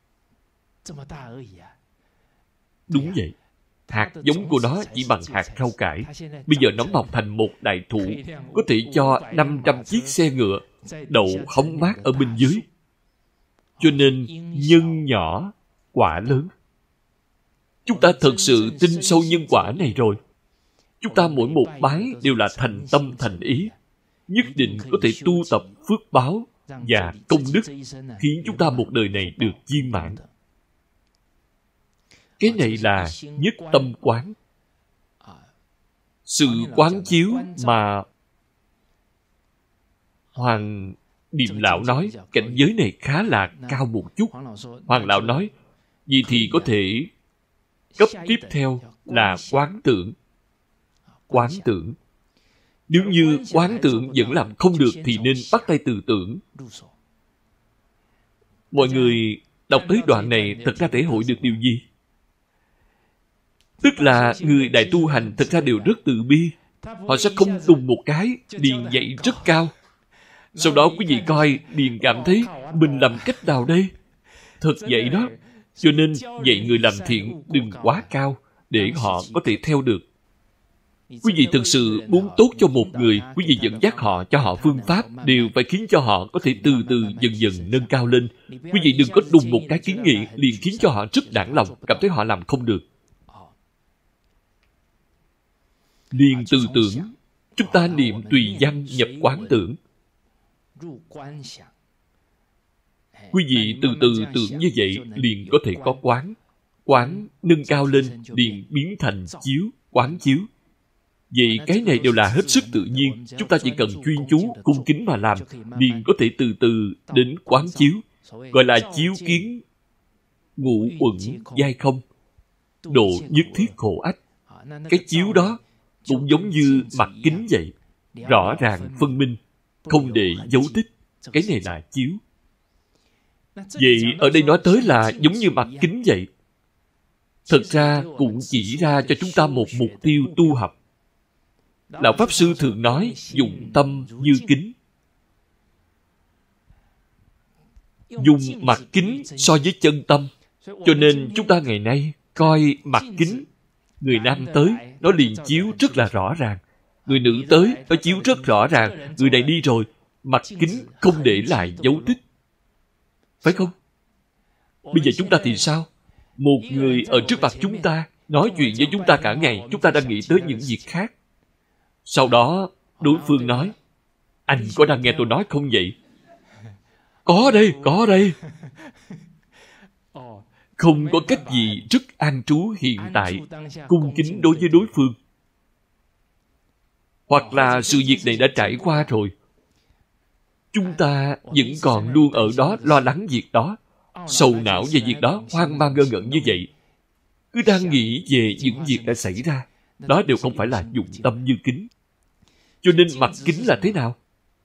Đúng vậy. Hạt giống của nó chỉ bằng hạt rau cải. Bây giờ nó mọc thành một đại thụ, có thể cho 500 chiếc xe ngựa đậu hóng mát ở bên dưới. Cho nên, nhân nhỏ, quả lớn. Chúng ta thật sự tin sâu nhân quả này rồi. Chúng ta mỗi một bái đều là thành tâm thành ý, nhất định có thể tu tập phước báo và công đức, khiến chúng ta một đời này được viên mãn. Cái này là nhất tâm quán. Sự quán chiếu mà Hoàng Điềm Lão nói cảnh giới này khá là cao một chút. Hoàng Lão nói, vì thì có thể cấp tiếp theo là quán tưởng. Quán tưởng. Nếu như quán tưởng vẫn làm không được thì nên bắt tay từ tưởng. Mọi người đọc tới đoạn này thật ra thể hội được điều gì? Tức là người đại tu hành thật ra đều rất từ bi. Họ sẽ không đùng một cái liền dậy rất cao. Sau đó quý vị coi liền cảm thấy mình làm cách nào đây? Thật vậy đó. Cho nên dạy người làm thiện đừng quá cao để họ có thể theo được. Quý vị thực sự muốn tốt cho một người, quý vị dẫn dắt họ, cho họ phương pháp, đều phải khiến cho họ có thể từ từ dần dần nâng cao lên. Quý vị đừng có đùng một cái kiến nghị liền khiến cho họ rất nản lòng, cảm thấy họ làm không được. Liền từ tưởng, chúng ta niệm tùy văn nhập quán tưởng. Quý vị từ từ tưởng như vậy liền có thể có quán. Quán nâng cao lên liền biến thành chiếu, quán chiếu. Vậy cái này đều là hết sức tự nhiên. Chúng ta chỉ cần chuyên chú, cung kính mà làm, liền có thể từ từ đến quán chiếu. Gọi là chiếu kiến ngũ uẩn giai không, độ nhất thiết khổ ách. Cái chiếu đó cũng giống như mặt kính vậy, rõ ràng phân minh, không để dấu tích. Cái này là chiếu. Vậy ở đây nói tới là giống như mặt kính vậy. Thật ra cũng chỉ ra cho chúng ta một mục tiêu tu học. Lão Pháp Sư thường nói dùng tâm như kính. Dùng mặt kính so với chân tâm. Cho nên chúng ta ngày nay coi mặt kính, người nam tới, nó liền chiếu rất là rõ ràng. Người nữ tới, nó chiếu rất rõ ràng. Người này đi rồi, mặt kính không để lại dấu tích. Phải không? Bây giờ chúng ta thì sao? Một người ở trước mặt chúng ta, nói chuyện với chúng ta cả ngày, chúng ta đang nghĩ tới những việc khác. Sau đó, đối phương nói, anh có đang nghe tôi nói không vậy? Có đây, có đây. Không có cách gì rất an trú hiện tại, cung kính đối với đối phương. Hoặc là sự việc này đã trải qua rồi, chúng ta vẫn còn luôn ở đó lo lắng việc đó, sầu não về việc đó, hoang mang ngơ ngẩn như vậy. Cứ đang nghĩ về những việc đã xảy ra, đó đều không phải là dụng tâm như kính. Cho nên mặt kính là thế nào?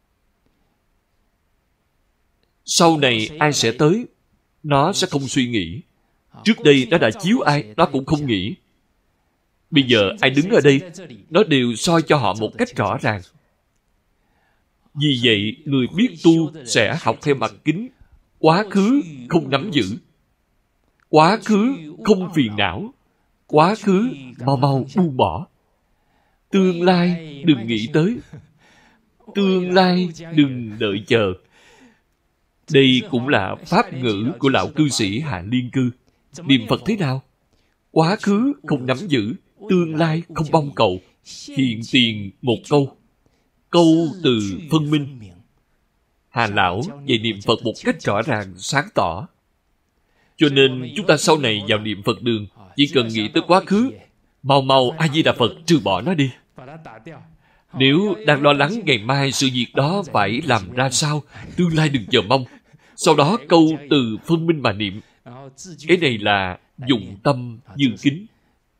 Sau này ai sẽ tới, nó sẽ không suy nghĩ. Trước đây nó đã chiếu ai, nó cũng không nghĩ. Bây giờ ai đứng ở đây, nó đều soi cho họ một cách rõ ràng. Vì vậy, người biết tu sẽ học theo mặt kính, Quá khứ không nắm giữ. Quá khứ không phiền não. Quá khứ mau mau buông bỏ. Tương lai đừng nghĩ tới. Tương lai đừng đợi chờ. Đây cũng là pháp ngữ của lão cư sĩ Hạ Liên Cư. Niệm Phật thế nào? Quá khứ không nắm giữ, tương lai không mong cầu, hiện tiền một câu. Câu từ phân minh. Hà lão dạy niệm Phật một cách rõ ràng, sáng tỏ. Cho nên chúng ta sau này vào niệm Phật đường, chỉ cần nghĩ tới quá khứ, mau mau A Di Đà Phật trừ bỏ nó đi. Nếu đang lo lắng ngày mai sự việc đó phải làm ra sao, tương lai đừng chờ mong. Sau đó câu từ phân minh mà niệm. Cái này là dụng tâm như kính.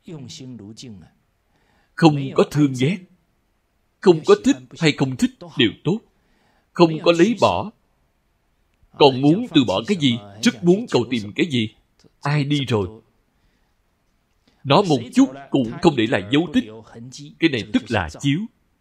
Không có thương ghét, không có thích hay không thích đều tốt. Không có lấy bỏ. Còn muốn từ bỏ cái gì, rất muốn cầu tìm cái gì, ai đi rồi. Nó một chút cũng không để lại dấu tích. Cái này tức là chiếu.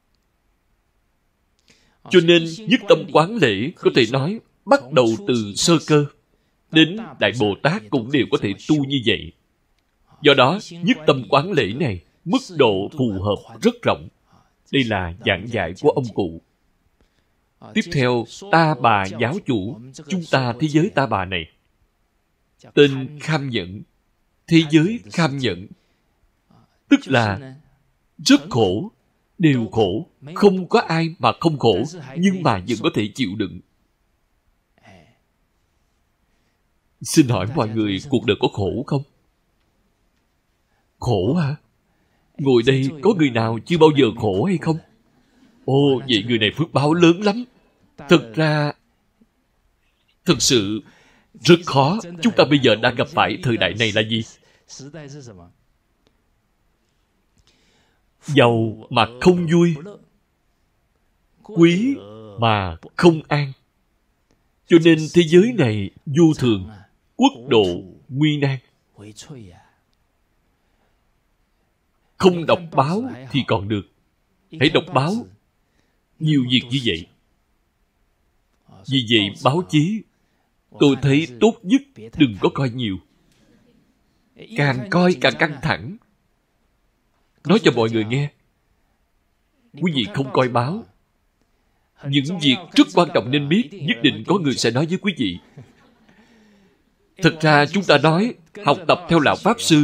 Cho nên nhất tâm quán lễ có thể nói bắt đầu từ sơ cơ đến Đại Bồ Tát cũng đều có thể tu như vậy. Do đó nhất tâm quán lễ này mức độ phù hợp rất rộng. Đây là giảng dạy của ông cụ. Tiếp theo, Ta Bà giáo chủ, chúng ta thế giới Ta Bà này, tên Kham Nhẫn. Thế giới Kham Nhẫn tức là rất khổ, đều khổ, không có ai mà không khổ, nhưng mà vẫn có thể chịu đựng. Xin hỏi mọi người, cuộc đời có khổ không? Khổ hả? Ngồi đây có người nào chưa bao giờ khổ hay không? Ồ, vậy người này phước báo lớn lắm. Thực ra, thực sự rất khó. Chúng ta bây giờ đang gặp phải thời đại này là gì? Giàu mà không vui, quý mà không an. Cho nên thế giới này vô thường, quốc độ nguy nan. Không đọc báo thì còn được. Hãy đọc báo. Nhiều việc như vậy. Vì vậy báo chí, tôi thấy tốt nhất đừng có coi nhiều. Càng coi càng căng thẳng. Nói cho mọi người nghe, quý vị không coi báo, những việc rất quan trọng nên biết, nhất định có người sẽ nói với quý vị. Thật ra chúng ta nói học tập theo Lão Pháp Sư.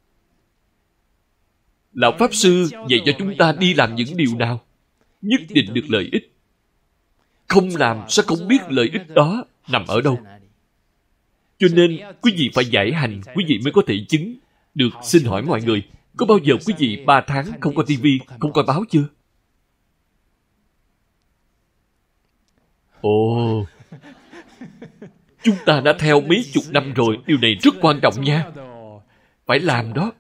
Lão Pháp Sư dạy cho chúng ta đi làm những điều nào nhất định được lợi ích. Không làm sao không biết lợi ích đó nằm ở đâu. Cho nên quý vị phải giải hành, quý vị mới có thể chứng được. Xin hỏi mọi người, có bao giờ quý vị 3 tháng không coi tivi, không coi báo chưa? Ồ, chúng ta đã theo mấy chục năm rồi. Điều này rất quan trọng nha. Phải làm đó.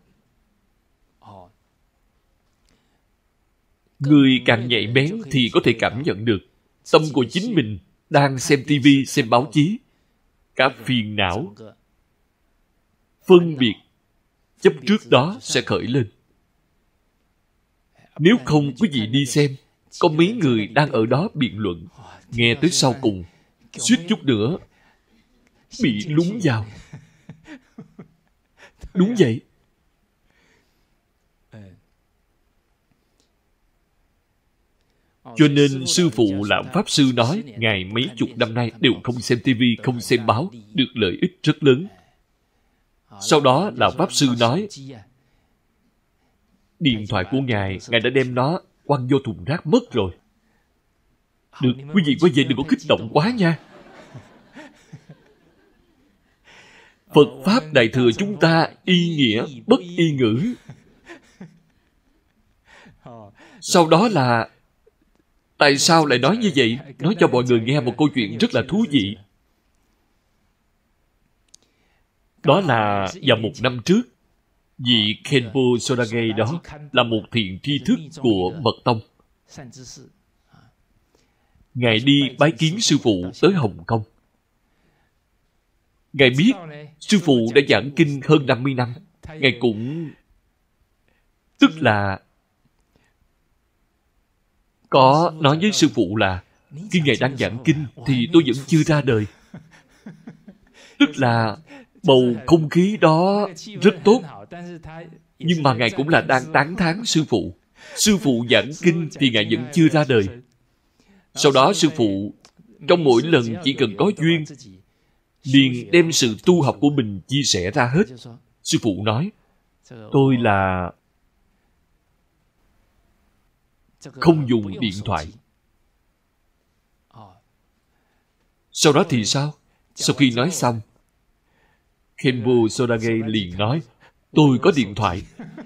Người càng nhạy bén thì có thể cảm nhận được tâm của chính mình đang xem tivi, xem báo chí. Cả phiền não, phân biệt, chấp trước đó sẽ khởi lên. Nếu không quý vị đi xem, có mấy người đang ở đó biện luận, nghe tới sau cùng, suýt chút nữa bị lún vào. Đúng vậy. Cho nên sư phụ Lão Pháp Sư nói, Ngài mấy chục năm nay đều không xem tivi, không xem báo, được lợi ích rất lớn. Sau đó Lão Pháp Sư nói, điện thoại của Ngài đã đem nó quăng vô thùng rác mất rồi. Được, quý vị có vậy đừng có kích động quá nha. Phật Pháp Đại Thừa chúng ta y nghĩa, bất y ngữ. Sau đó là tại sao lại nói như vậy? Nói cho mọi người nghe một câu chuyện rất là thú vị. Đó là vào 1 năm trước, vị Khenpo Sorage đó là một thiện tri thức của Mật Tông. Ngài đi bái kiến sư phụ tới Hồng Kông. Ngài biết sư phụ đã giảng kinh hơn 50 năm. Ngài cũng tức là có nói với sư phụ là khi Ngài đang giảng kinh thì tôi vẫn chưa ra đời. Tức là bầu không khí đó rất tốt. Nhưng mà Ngài cũng là đang tán thán sư phụ. Sư phụ giảng kinh thì Ngài vẫn chưa ra đời. Sau đó sư phụ trong mỗi lần chỉ cần có duyên liền đem sự tu học của mình chia sẻ ra hết. Sư phụ nói, tôi là không dùng điện thoại. Sau đó thì sao? Sau khi nói xong, Khenpo Sodage liền nói, tôi có điện thoại.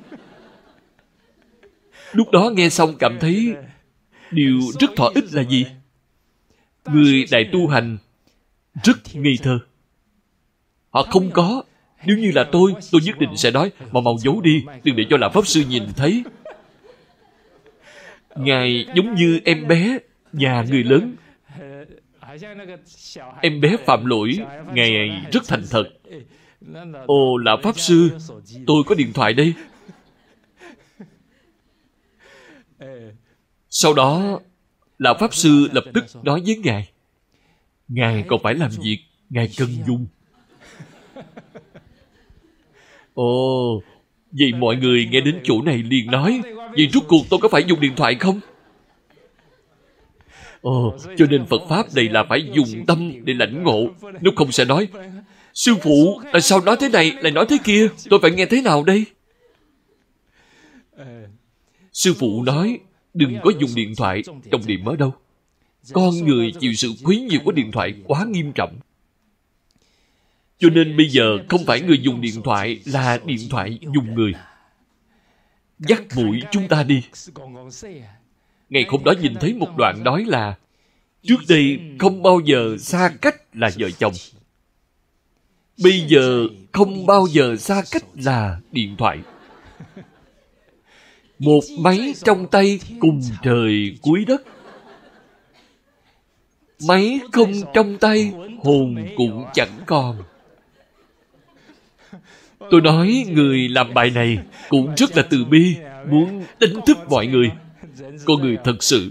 Lúc đó nghe xong cảm thấy điều rất thỏa ích là gì? Người đại tu hành rất ngây thơ. Họ không có. Nếu như là tôi nhất định sẽ nói, mau giấu đi, đừng để cho Lão Pháp Sư nhìn thấy. Ngài giống như em bé nhà người lớn. Em bé phạm lỗi, Ngài rất thành thật. Ồ, Lão Pháp Sư, tôi có điện thoại đây. Sau đó, Lão Pháp Sư lập tức nói với Ngài, Ngài còn phải làm việc, Ngài cần dùng. Ồ, vậy mọi người nghe đến chỗ này liền nói, vậy rốt cuộc tôi có phải dùng điện thoại không? Ồ, cho nên Phật Pháp này là phải dùng tâm để lãnh ngộ. Nếu không sẽ nói, sư phụ, tại sao nói thế này, lại nói thế kia, tôi phải nghe thế nào đây? Sư phụ nói, đừng có dùng điện thoại, trọng điểm ở đâu? Con người chịu sự quấy nhiễu của điện thoại quá nghiêm trọng. Cho nên bây giờ không phải người dùng điện thoại, là điện thoại dùng người. Dắt mũi chúng ta đi. Ngày hôm đó nhìn thấy một đoạn nói là trước đây không bao giờ xa cách là vợ chồng. Bây giờ không bao giờ xa cách là điện thoại. Một máy trong tay cùng trời cuối đất. Máy không trong tay, hồn cũng chẳng còn. Tôi nói người làm bài này cũng rất là từ bi, muốn đánh thức mọi người. Con người thật sự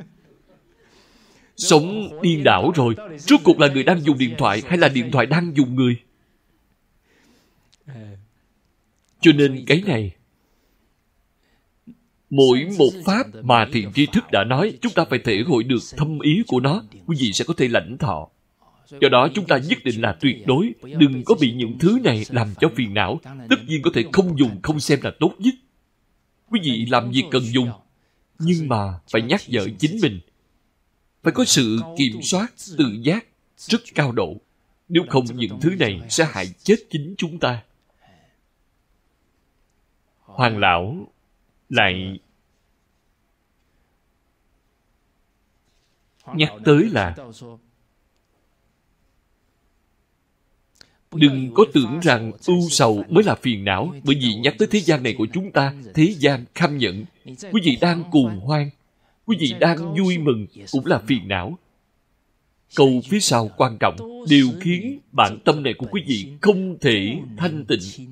sống điên đảo rồi. Rốt cuộc là người đang dùng điện thoại hay là điện thoại đang dùng người? Cho nên cái này, mỗi một pháp mà thiện tri thức đã nói, chúng ta phải thể hội được thâm ý của nó, quý vị sẽ có thể lãnh thọ. Do đó chúng ta nhất định là tuyệt đối đừng có bị những thứ này làm cho phiền não. Tất nhiên có thể không dùng, không xem là tốt nhất. Quý vị làm việc cần dùng, nhưng mà phải nhắc nhở chính mình. Phải có sự kiểm soát, tự giác rất cao độ. Nếu không những thứ này sẽ hại chết chính chúng ta. Hoàng lão lại nhắc tới là đừng có tưởng rằng ưu sầu mới là phiền não. Bởi vì nhắc tới thế gian này của chúng ta, thế gian kham nhẫn. Quý vị đang cuồng hoan, quý vị đang vui mừng cũng là phiền não. Câu phía sau quan trọng, điều khiến bản tâm này của quý vị không thể thanh tịnh.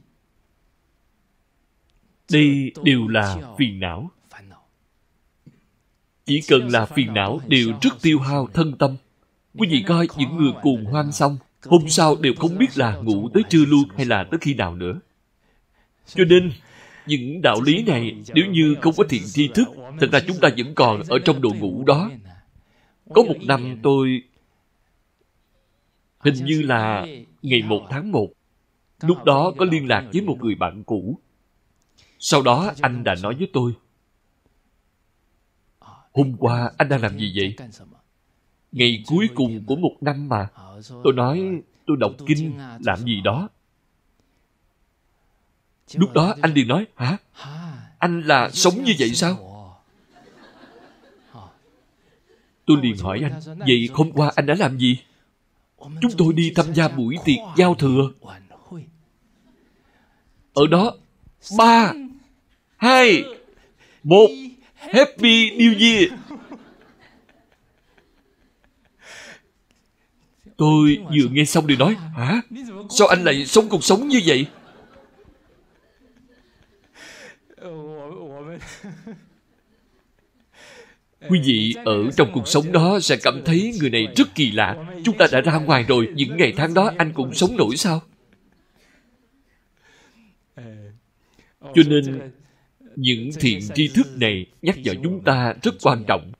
Đây đều là phiền não. Chỉ cần là phiền não đều rất tiêu hao thân tâm. Quý vị coi những người cuồng hoan xong, hôm sau đều không biết là ngủ tới trưa luôn hay là tới khi nào nữa. Cho nên, những đạo lý này nếu như không có thiện tri thức, thật ra chúng ta vẫn còn ở trong độ ngủ đó. Có một năm tôi, hình như là ngày 1 tháng 1, lúc đó có liên lạc với một người bạn cũ. Sau đó anh đã nói với tôi, hôm qua anh đang làm gì vậy? Ngày cuối cùng của một năm mà. Tôi nói tôi đọc kinh làm gì đó. Lúc đó anh liền nói, hả? Anh là sống như vậy sao? Tôi liền hỏi anh, vậy hôm qua anh đã làm gì? Chúng tôi đi tham gia buổi tiệc giao thừa. Ở đó 3, 2, 1, Happy New Year. Tôi vừa nghe xong thì nói, hả? Sao anh lại sống cuộc sống như vậy? Quý vị ở trong cuộc sống đó sẽ cảm thấy người này rất kỳ lạ. Chúng ta đã ra ngoài rồi, những ngày tháng đó anh cũng sống nổi sao? Cho nên những thiện tri thức này nhắc nhở chúng ta rất quan trọng.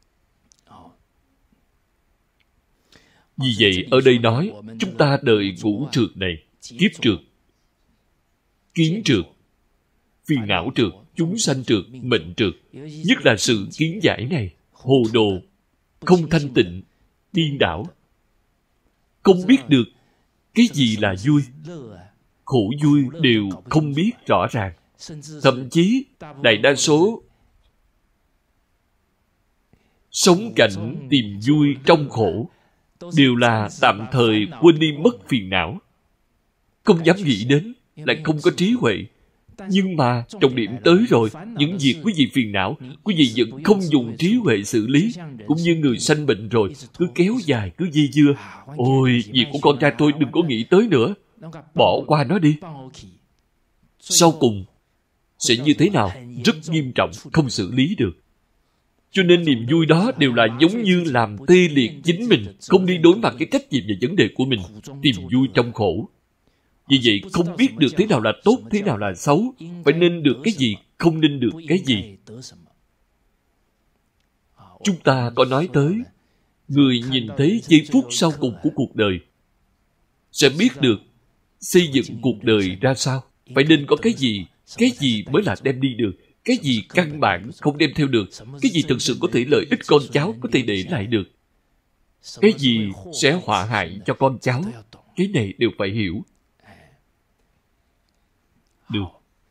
Vì vậy ở đây nói chúng ta đời ngũ trược này, kiếp trược, kiến trược, phiền não trược, chúng sanh trược, mệnh trược, nhất là sự kiến giải này, hồ đồ, không thanh tịnh, điên đảo, không biết được cái gì là vui, khổ vui đều không biết rõ ràng. Thậm chí đại đa số sống cảnh tìm vui trong khổ đều là tạm thời quên đi mất phiền não, không dám nghĩ đến, lại không có trí huệ. Nhưng mà trọng điểm tới rồi, những việc quý vị phiền não, quý vị vẫn không dùng trí huệ xử lý, cũng như người sanh bệnh rồi, cứ kéo dài, cứ dây dưa. Ôi, việc của con trai tôi đừng có nghĩ tới nữa, bỏ qua nó đi. Sau cùng sẽ như thế nào? Rất nghiêm trọng, không xử lý được. Cho nên niềm vui đó đều là giống như làm tê liệt chính mình, không đi đối mặt cái trách nhiệm về vấn đề của mình, tìm vui trong khổ. Vì vậy không biết được thế nào là tốt, thế nào là xấu, phải nên được cái gì, không nên được cái gì. Chúng ta có nói tới, người nhìn thấy giây phút sau cùng của cuộc đời, sẽ biết được xây dựng cuộc đời ra sao, phải nên có cái gì mới là đem đi được, cái gì căn bản không đem theo được, cái gì thực sự có thể lợi ích con cháu, có thể để lại được, cái gì sẽ họa hại cho con cháu, cái này đều phải hiểu. Được.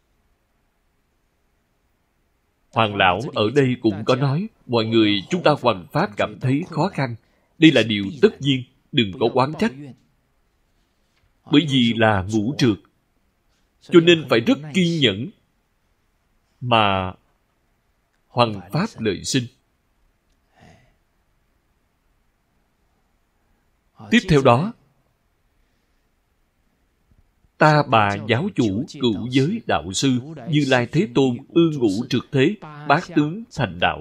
Hoàng lão ở đây cũng có nói, mọi người chúng ta hoằng pháp cảm thấy khó khăn. Đây là điều tất nhiên, đừng có oán trách. Bởi vì là ngũ trược, cho nên phải rất kiên nhẫn mà hoằng pháp lợi sinh. Tiếp theo đó, Ta Bà giáo chủ cựu giới đạo sư Như Lai Thế Tôn ư ngũ trược thế, bát tướng thành đạo.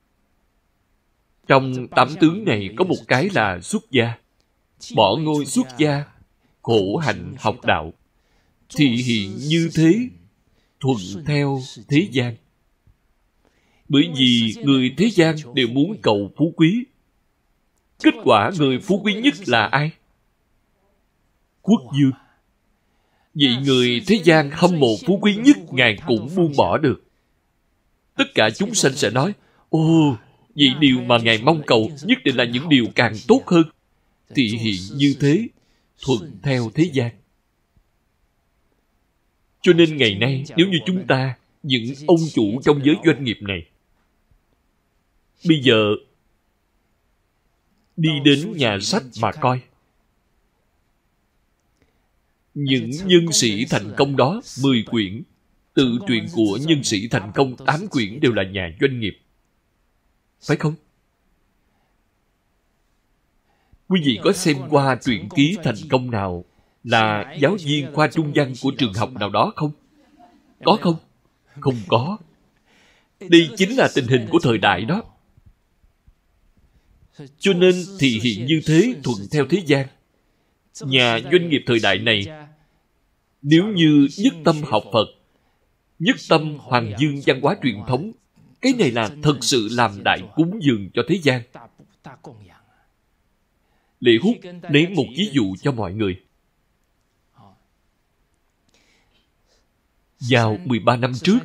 Trong 8 tướng này có một cái là xuất gia. Bỏ ngôi xuất gia, khổ hạnh học đạo, thị hiện như thế, thuận theo thế gian. Bởi vì người thế gian đều muốn cầu phú quý. Kết quả người phú quý nhất là ai? Quốc vương. Vậy người thế gian hâm mộ phú quý nhất, Ngài cũng buông bỏ được. Tất cả chúng sanh sẽ nói, ồ, vậy điều mà Ngài mong cầu nhất định là những điều càng tốt hơn. Thị hiện như thế, thuận theo thế gian. Cho nên ngày nay, nếu như chúng ta, những ông chủ trong giới doanh nghiệp này, bây giờ đi đến nhà sách mà coi, những nhân sĩ thành công đó 10 quyển, tự truyện của nhân sĩ thành công 8 quyển đều là nhà doanh nghiệp. Phải không? Quý vị có xem qua truyện ký thành công nào là giáo viên khoa trung văn của trường học nào đó không? Có không? Không có. Đây chính là tình hình của thời đại đó. Cho nên thị hiện như thế, thuận theo thế gian. Nhà doanh nghiệp thời đại này, nếu như nhất tâm học Phật, nhất tâm hoàng dương văn hóa truyền thống, cái này là thật sự làm đại cúng dường cho thế gian. Lệ Hút lấy một ví dụ cho mọi người. Vào 13 năm trước,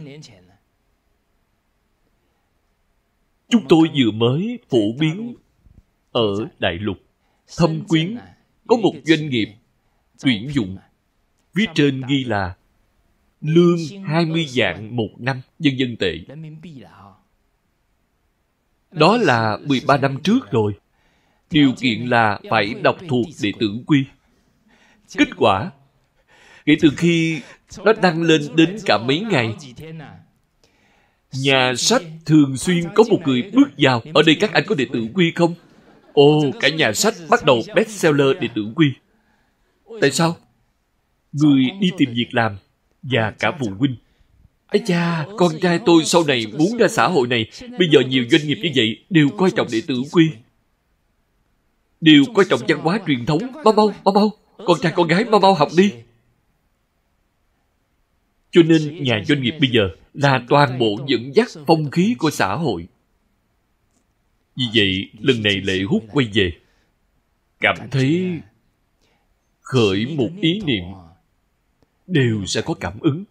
chúng tôi vừa mới phổ biến ở Đại Lục, Thâm Quyến, có một doanh nghiệp tuyển dụng, viết trên ghi là lương 20 vạn một năm nhân dân tệ. Đó là 13 năm trước rồi. Điều kiện là phải đọc thuộc đệ tử quy. Kết quả, kể từ khi nó đăng lên đến cả mấy ngày, nhà sách thường xuyên có một người bước vào. Ở đây các anh có đệ tử quy không? Ồ, cả nhà sách bắt đầu bestseller đệ tử quy. Tại sao? Người đi tìm việc làm và cả phụ huynh Ây cha, con trai tôi sau này muốn ra xã hội này. Bây giờ nhiều doanh nghiệp như vậy đều coi trọng đệ tử quy, đều coi trọng văn hóa truyền thống. Mau mau, con trai con gái mau học đi. Cho nên nhà doanh nghiệp bây giờ là toàn bộ dẫn dắt phong khí của xã hội. Vì vậy, lần này Lệ Hút quay về, cảm thấy khởi một ý niệm đều sẽ có cảm ứng.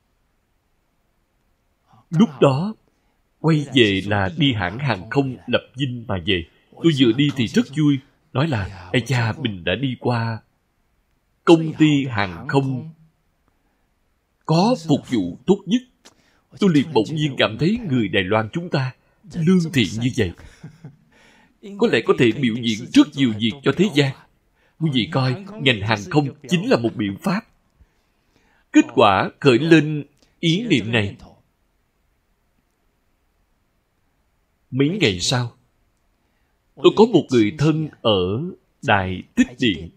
Lúc đó, quay về là đi hãng hàng không Lập Dinh mà về. Tôi vừa đi thì rất vui, nói là ây cha, mình đã đi qua công ty hàng không có phục vụ tốt nhất. Tôi liền bỗng nhiên cảm thấy người Đài Loan chúng ta lương thiện như vậy, có lẽ có thể biểu diễn rất nhiều việc cho thế gian. Quý vị coi, ngành hàng không chính là một biện pháp. Kết quả khởi lên ý niệm này. Mấy ngày sau, tôi có một người thân ở Đại Tích Điện.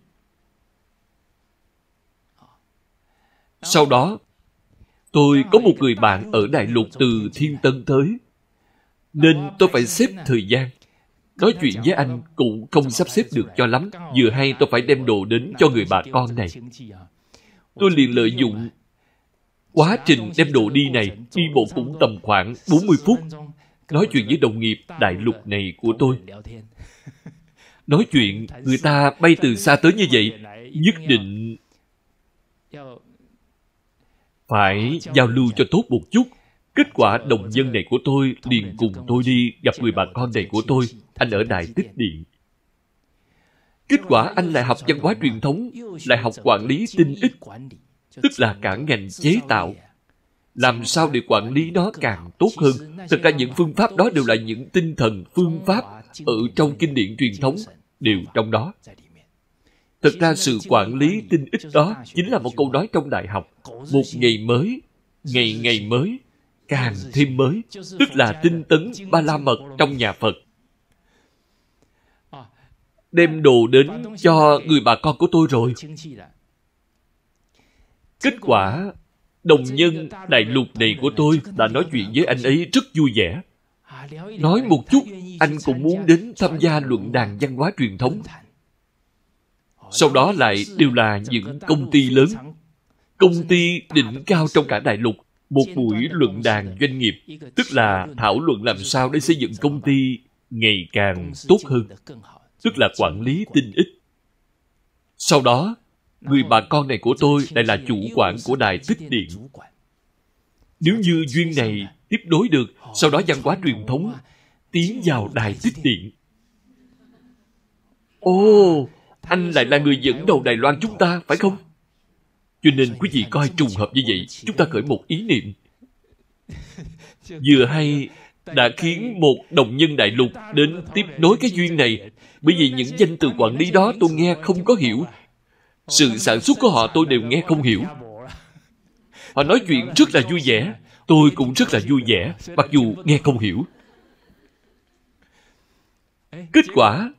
Sau đó, tôi có một người bạn ở Đại Lục từ Thiên Tân tới, nên tôi phải xếp thời gian. Nói chuyện với anh cũng không sắp xếp được cho lắm. Vừa hay tôi phải đem đồ đến cho người bà con này. Tôi liền lợi dụng quá trình đem đồ đi này, đi bộ cũng tầm khoảng 40 phút, nói chuyện với đồng nghiệp Đại Lục này của tôi. Nói chuyện, người ta bay từ xa tới như vậy, nhất định phải giao lưu cho tốt một chút. Kết quả đồng nhân này của tôi liền cùng tôi đi gặp người bà con này của tôi. Anh ở Đại Tích Điện. Kết quả anh lại học văn hóa truyền thống, lại học quản lý tinh ích, tức là cả ngành chế tạo. Làm sao để quản lý nó càng tốt hơn? Tất cả những phương pháp đó đều là những tinh thần phương pháp ở trong kinh điển truyền thống, đều trong đó. Thật ra sự quản lý tinh ích đó chính là một câu nói trong đại học. Một ngày mới, ngày mới, càng thêm mới, tức là tinh tấn ba la mật trong nhà Phật. Đem đồ đến cho người bà con của tôi rồi. Kết quả, đồng nhân Đại Lục này của tôi đã nói chuyện với anh ấy rất vui vẻ. Nói một chút, anh cũng muốn đến tham gia luận đàn văn hóa truyền thống. Sau đó lại đều là những công ty lớn, công ty đỉnh cao trong cả Đại Lục. Một buổi luận đàn doanh nghiệp, tức là thảo luận làm sao để xây dựng công ty ngày càng tốt hơn, tức là quản lý tinh ích. Sau đó, người bà con này của tôi lại là chủ quản của Đại Tích Điện. Nếu như duyên này tiếp nối được, sau đó văn hóa truyền thống tiến vào Đại Tích Điện. Ồ, anh lại là người dẫn đầu Đài Loan chúng ta, phải không? Cho nên quý vị coi trùng hợp như vậy, chúng ta khởi một ý niệm. Vừa hay đã khiến một đồng nhân Đại Lục đến tiếp nối cái duyên này. Bởi vì những danh từ quản lý đó tôi nghe không có hiểu. Sự sản xuất của họ tôi đều nghe không hiểu. Họ nói chuyện rất là vui vẻ, tôi cũng rất là vui vẻ, mặc dù nghe không hiểu. Kết quả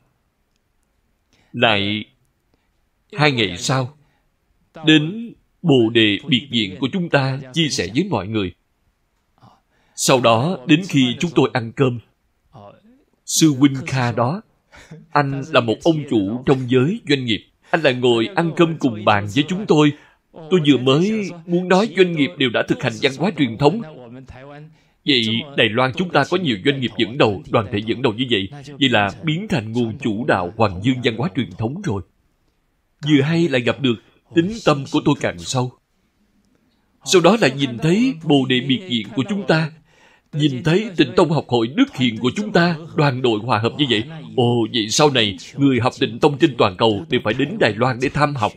lại 2 ngày sau đến Bồ Đề biệt viện của chúng ta chia sẻ với mọi người. Sau đó đến khi chúng tôi ăn cơm, sư huynh Kha đó, anh là một ông chủ trong giới doanh nghiệp, anh lại ngồi ăn cơm cùng bàn với chúng tôi. Tôi vừa mới muốn nói doanh nghiệp đều đã thực hành văn hóa truyền thống. Vậy Đài Loan chúng ta có nhiều doanh nghiệp dẫn đầu, đoàn thể dẫn đầu như vậy, vậy là biến thành nguồn chủ đạo hoàng dương văn hóa truyền thống rồi. Vừa hay lại gặp được, tính tâm của tôi càng sâu. Sau đó lại nhìn thấy Bồ Đề biệt viện của chúng ta, nhìn thấy Tịnh Tông học hội Đức Hiền của chúng ta, đoàn đội hòa hợp như vậy. Ồ, vậy sau này, người học Tịnh Tông trên toàn cầu đều phải đến Đài Loan để tham học.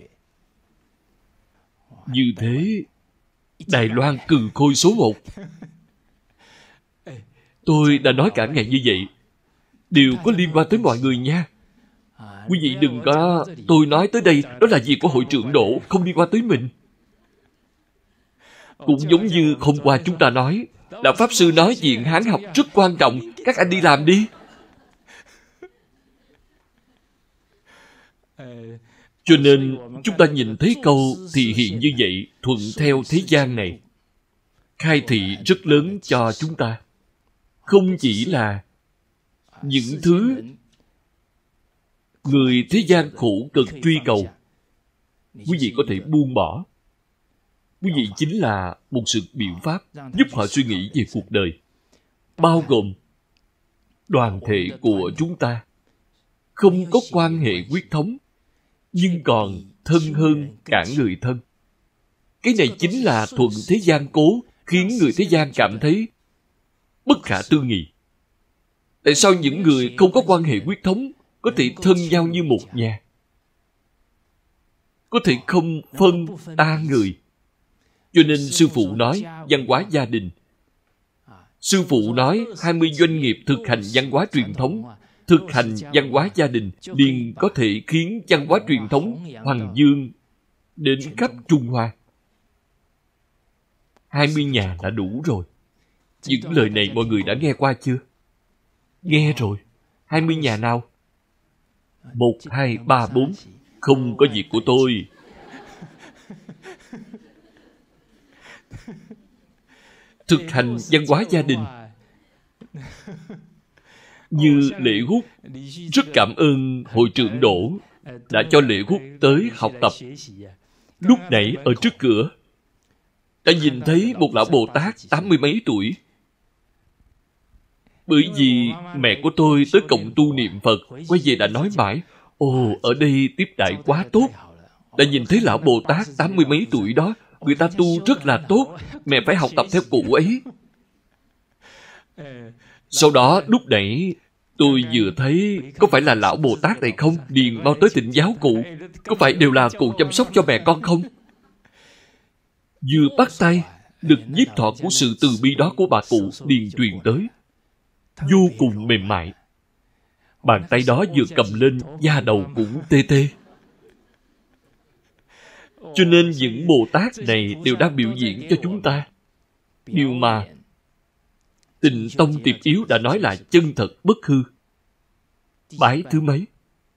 Như thế, Đài Loan cừ khôi số 1. Tôi đã nói cả ngày như vậy, đều có liên quan tới mọi người nha. Quý vị đừng có... Tôi nói tới đây, đó là việc của hội trưởng Đỗ, không liên quan tới mình. Cũng giống như hôm qua chúng ta nói, Đạo Pháp Sư nói chuyện Hán học rất quan trọng, các anh đi làm đi. Cho nên, chúng ta nhìn thấy câu thì hiện như vậy, thuận theo thế gian này. khai thị rất lớn cho chúng ta. Không chỉ là những thứ người thế gian khổ cực truy cầu, quý vị có thể buông bỏ. Quý vị chính là một sự biện pháp giúp họ suy nghĩ về cuộc đời, bao gồm đoàn thể của chúng ta không có quan hệ huyết thống, nhưng còn thân hơn cả người thân. Cái này chính là thuận thế gian cố, khiến người thế gian cảm thấy bất khả tư nghị. Tại sao những người không có quan hệ huyết thống có thể thân nhau như một nhà, có thể không phân ta người? Cho nên sư phụ nói văn hóa gia đình. Sư phụ nói 20 doanh nghiệp thực hành văn hóa truyền thống, thực hành văn hóa gia đình liền có thể khiến văn hóa truyền thống hoằng dương đến khắp Trung Hoa. 20 nhà đã đủ rồi. Những lời này mọi người đã nghe qua chưa? Nghe rồi. 20 nhà nào? 1, 2, 3, 4. Không có việc của tôi. Thực hành văn hóa gia đình. Như Lệ Hút, rất cảm ơn hội trưởng Đỗ đã cho Lệ Hút tới học tập. Lúc nãy ở trước cửa đã nhìn thấy một lão Bồ Tát 80 mấy tuổi. Bởi vì mẹ của tôi tới cộng tu niệm Phật, quay về đã nói mãi, ồ, ở đây tiếp đại quá tốt. Đã nhìn thấy lão Bồ Tát 80 mấy tuổi đó, người ta tu rất là tốt, mẹ phải học tập theo cụ ấy. Sau đó lúc nãy tôi vừa thấy có phải là lão Bồ Tát này không, liền mau tới thỉnh giáo cụ. Có phải đều là cụ chăm sóc cho mẹ con không? Vừa bắt tay, được nhiếp thọ của sự từ bi đó của bà cụ liền truyền tới, vô cùng mềm mại. Bàn tay đó vừa cầm lên, da đầu cũng tê tê. Cho nên những Bồ Tát này đều đang biểu diễn cho chúng ta điều mà Tịnh Tông Tiệp Yếu đã nói là chân thật bất hư. Bái thứ mấy?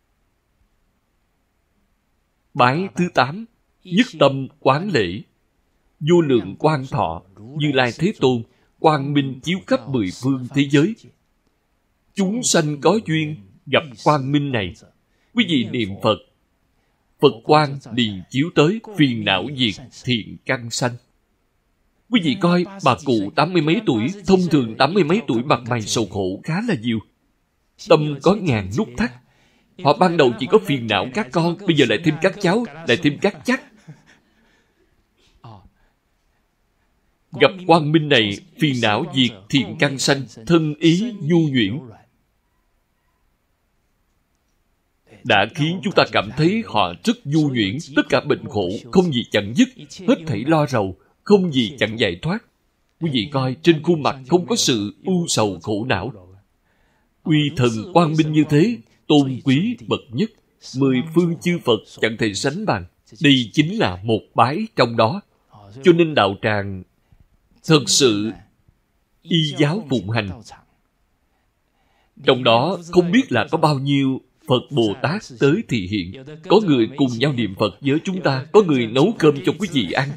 Bái thứ 8. Nhất tâm quán lễ. Vô lượng quang thọ, Như Lai Thế Tôn, quang minh chiếu khắp 10 phương thế giới. Chúng sanh có duyên gặp quang minh này. Quý vị niệm Phật, Phật quang liền chiếu tới, phiền não diệt, thiện căn sanh. Quý vị coi bà cụ 80 mấy tuổi, thông thường 80 mấy tuổi mặt mày sầu khổ khá là nhiều. Tâm có ngàn nút thắt. Họ ban đầu chỉ có phiền não các con, bây giờ lại thêm các cháu, lại thêm các chắc. Gặp quang minh này, phiền não diệt, thiện căn sanh, thân ý nhu nhuyễn. Đã khiến chúng ta cảm thấy họ rất nhu nhuyễn, tất cả bệnh khổ, không gì chẳng dứt, hết thảy lo rầu, không gì chẳng giải thoát. Quý vị coi, trên khuôn mặt không có sự ưu sầu khổ não. Uy thần quang minh như thế, tôn quý bậc nhất, 10 phương chư Phật chẳng thể sánh bằng. Đây chính là một bái trong đó. Cho nên đạo tràng thật sự y giáo phụng hành. Trong đó không biết là có bao nhiêu Phật Bồ Tát tới thị hiện. Có người cùng nhau niệm Phật với chúng ta, có người nấu cơm cho quý vị ăn.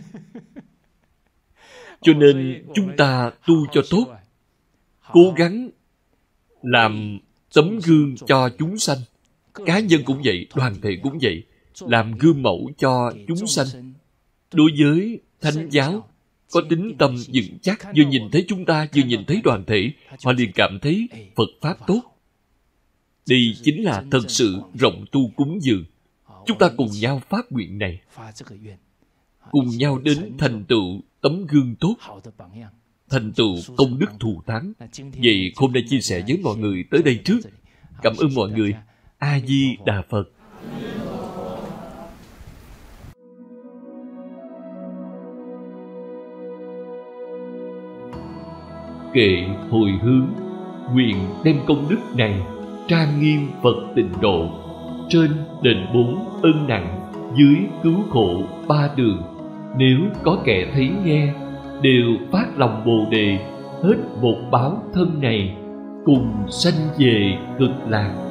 Cho nên chúng ta tu cho tốt, cố gắng làm tấm gương cho chúng sanh. Cá nhân cũng vậy, đoàn thể cũng vậy, làm gương mẫu cho chúng sanh. Đối với thánh giáo, có tính tâm vững chắc, vừa nhìn thấy chúng ta, vừa nhìn thấy đoàn thể, họ liền cảm thấy Phật Pháp tốt. Đây chính là thật sự rộng tu cúng dường. Chúng ta cùng nhau phát nguyện này, cùng nhau đến thành tựu tấm gương tốt, thành tựu công đức thù thắng. Vậy hôm nay chia sẻ với mọi người tới đây trước. Cảm ơn mọi người. A Di Đà Phật. Kệ hồi hướng, nguyện đem công đức này trang nghiêm Phật tịnh độ, trên đền 4 ân nặng, dưới cứu khổ 3 đường. Nếu có kẻ thấy nghe, đều phát lòng Bồ Đề, hết một báo thân này, cùng sanh về cực lạc.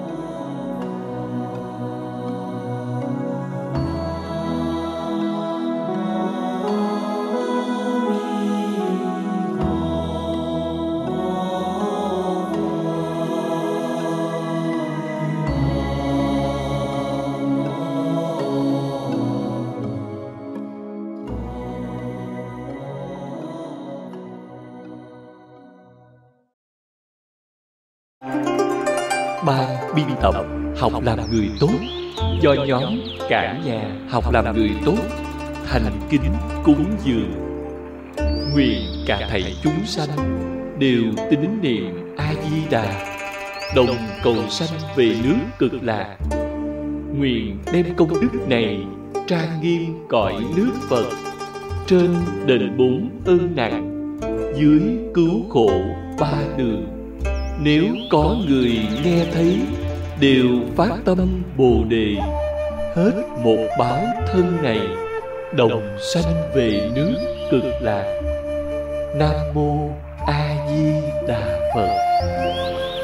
ban biên tập Học làm người tốt do nhóm Cả nhà học làm người tốt thành kính cúng dường. Nguyện cả thảy chúng sanh đều tín niệm A Di Đà, đồng cầu sanh về nước Cực Lạc. Nguyện đem công đức này trang nghiêm cõi nước Phật, trên đền bốn ơn nặng, dưới cứu khổ ba đường. Nếu có người nghe thấy đều phát tâm Bồ Đề, hết một báo thân này đồng sanh về nước Cực Lạc. Nam mô A Di Đà Phật.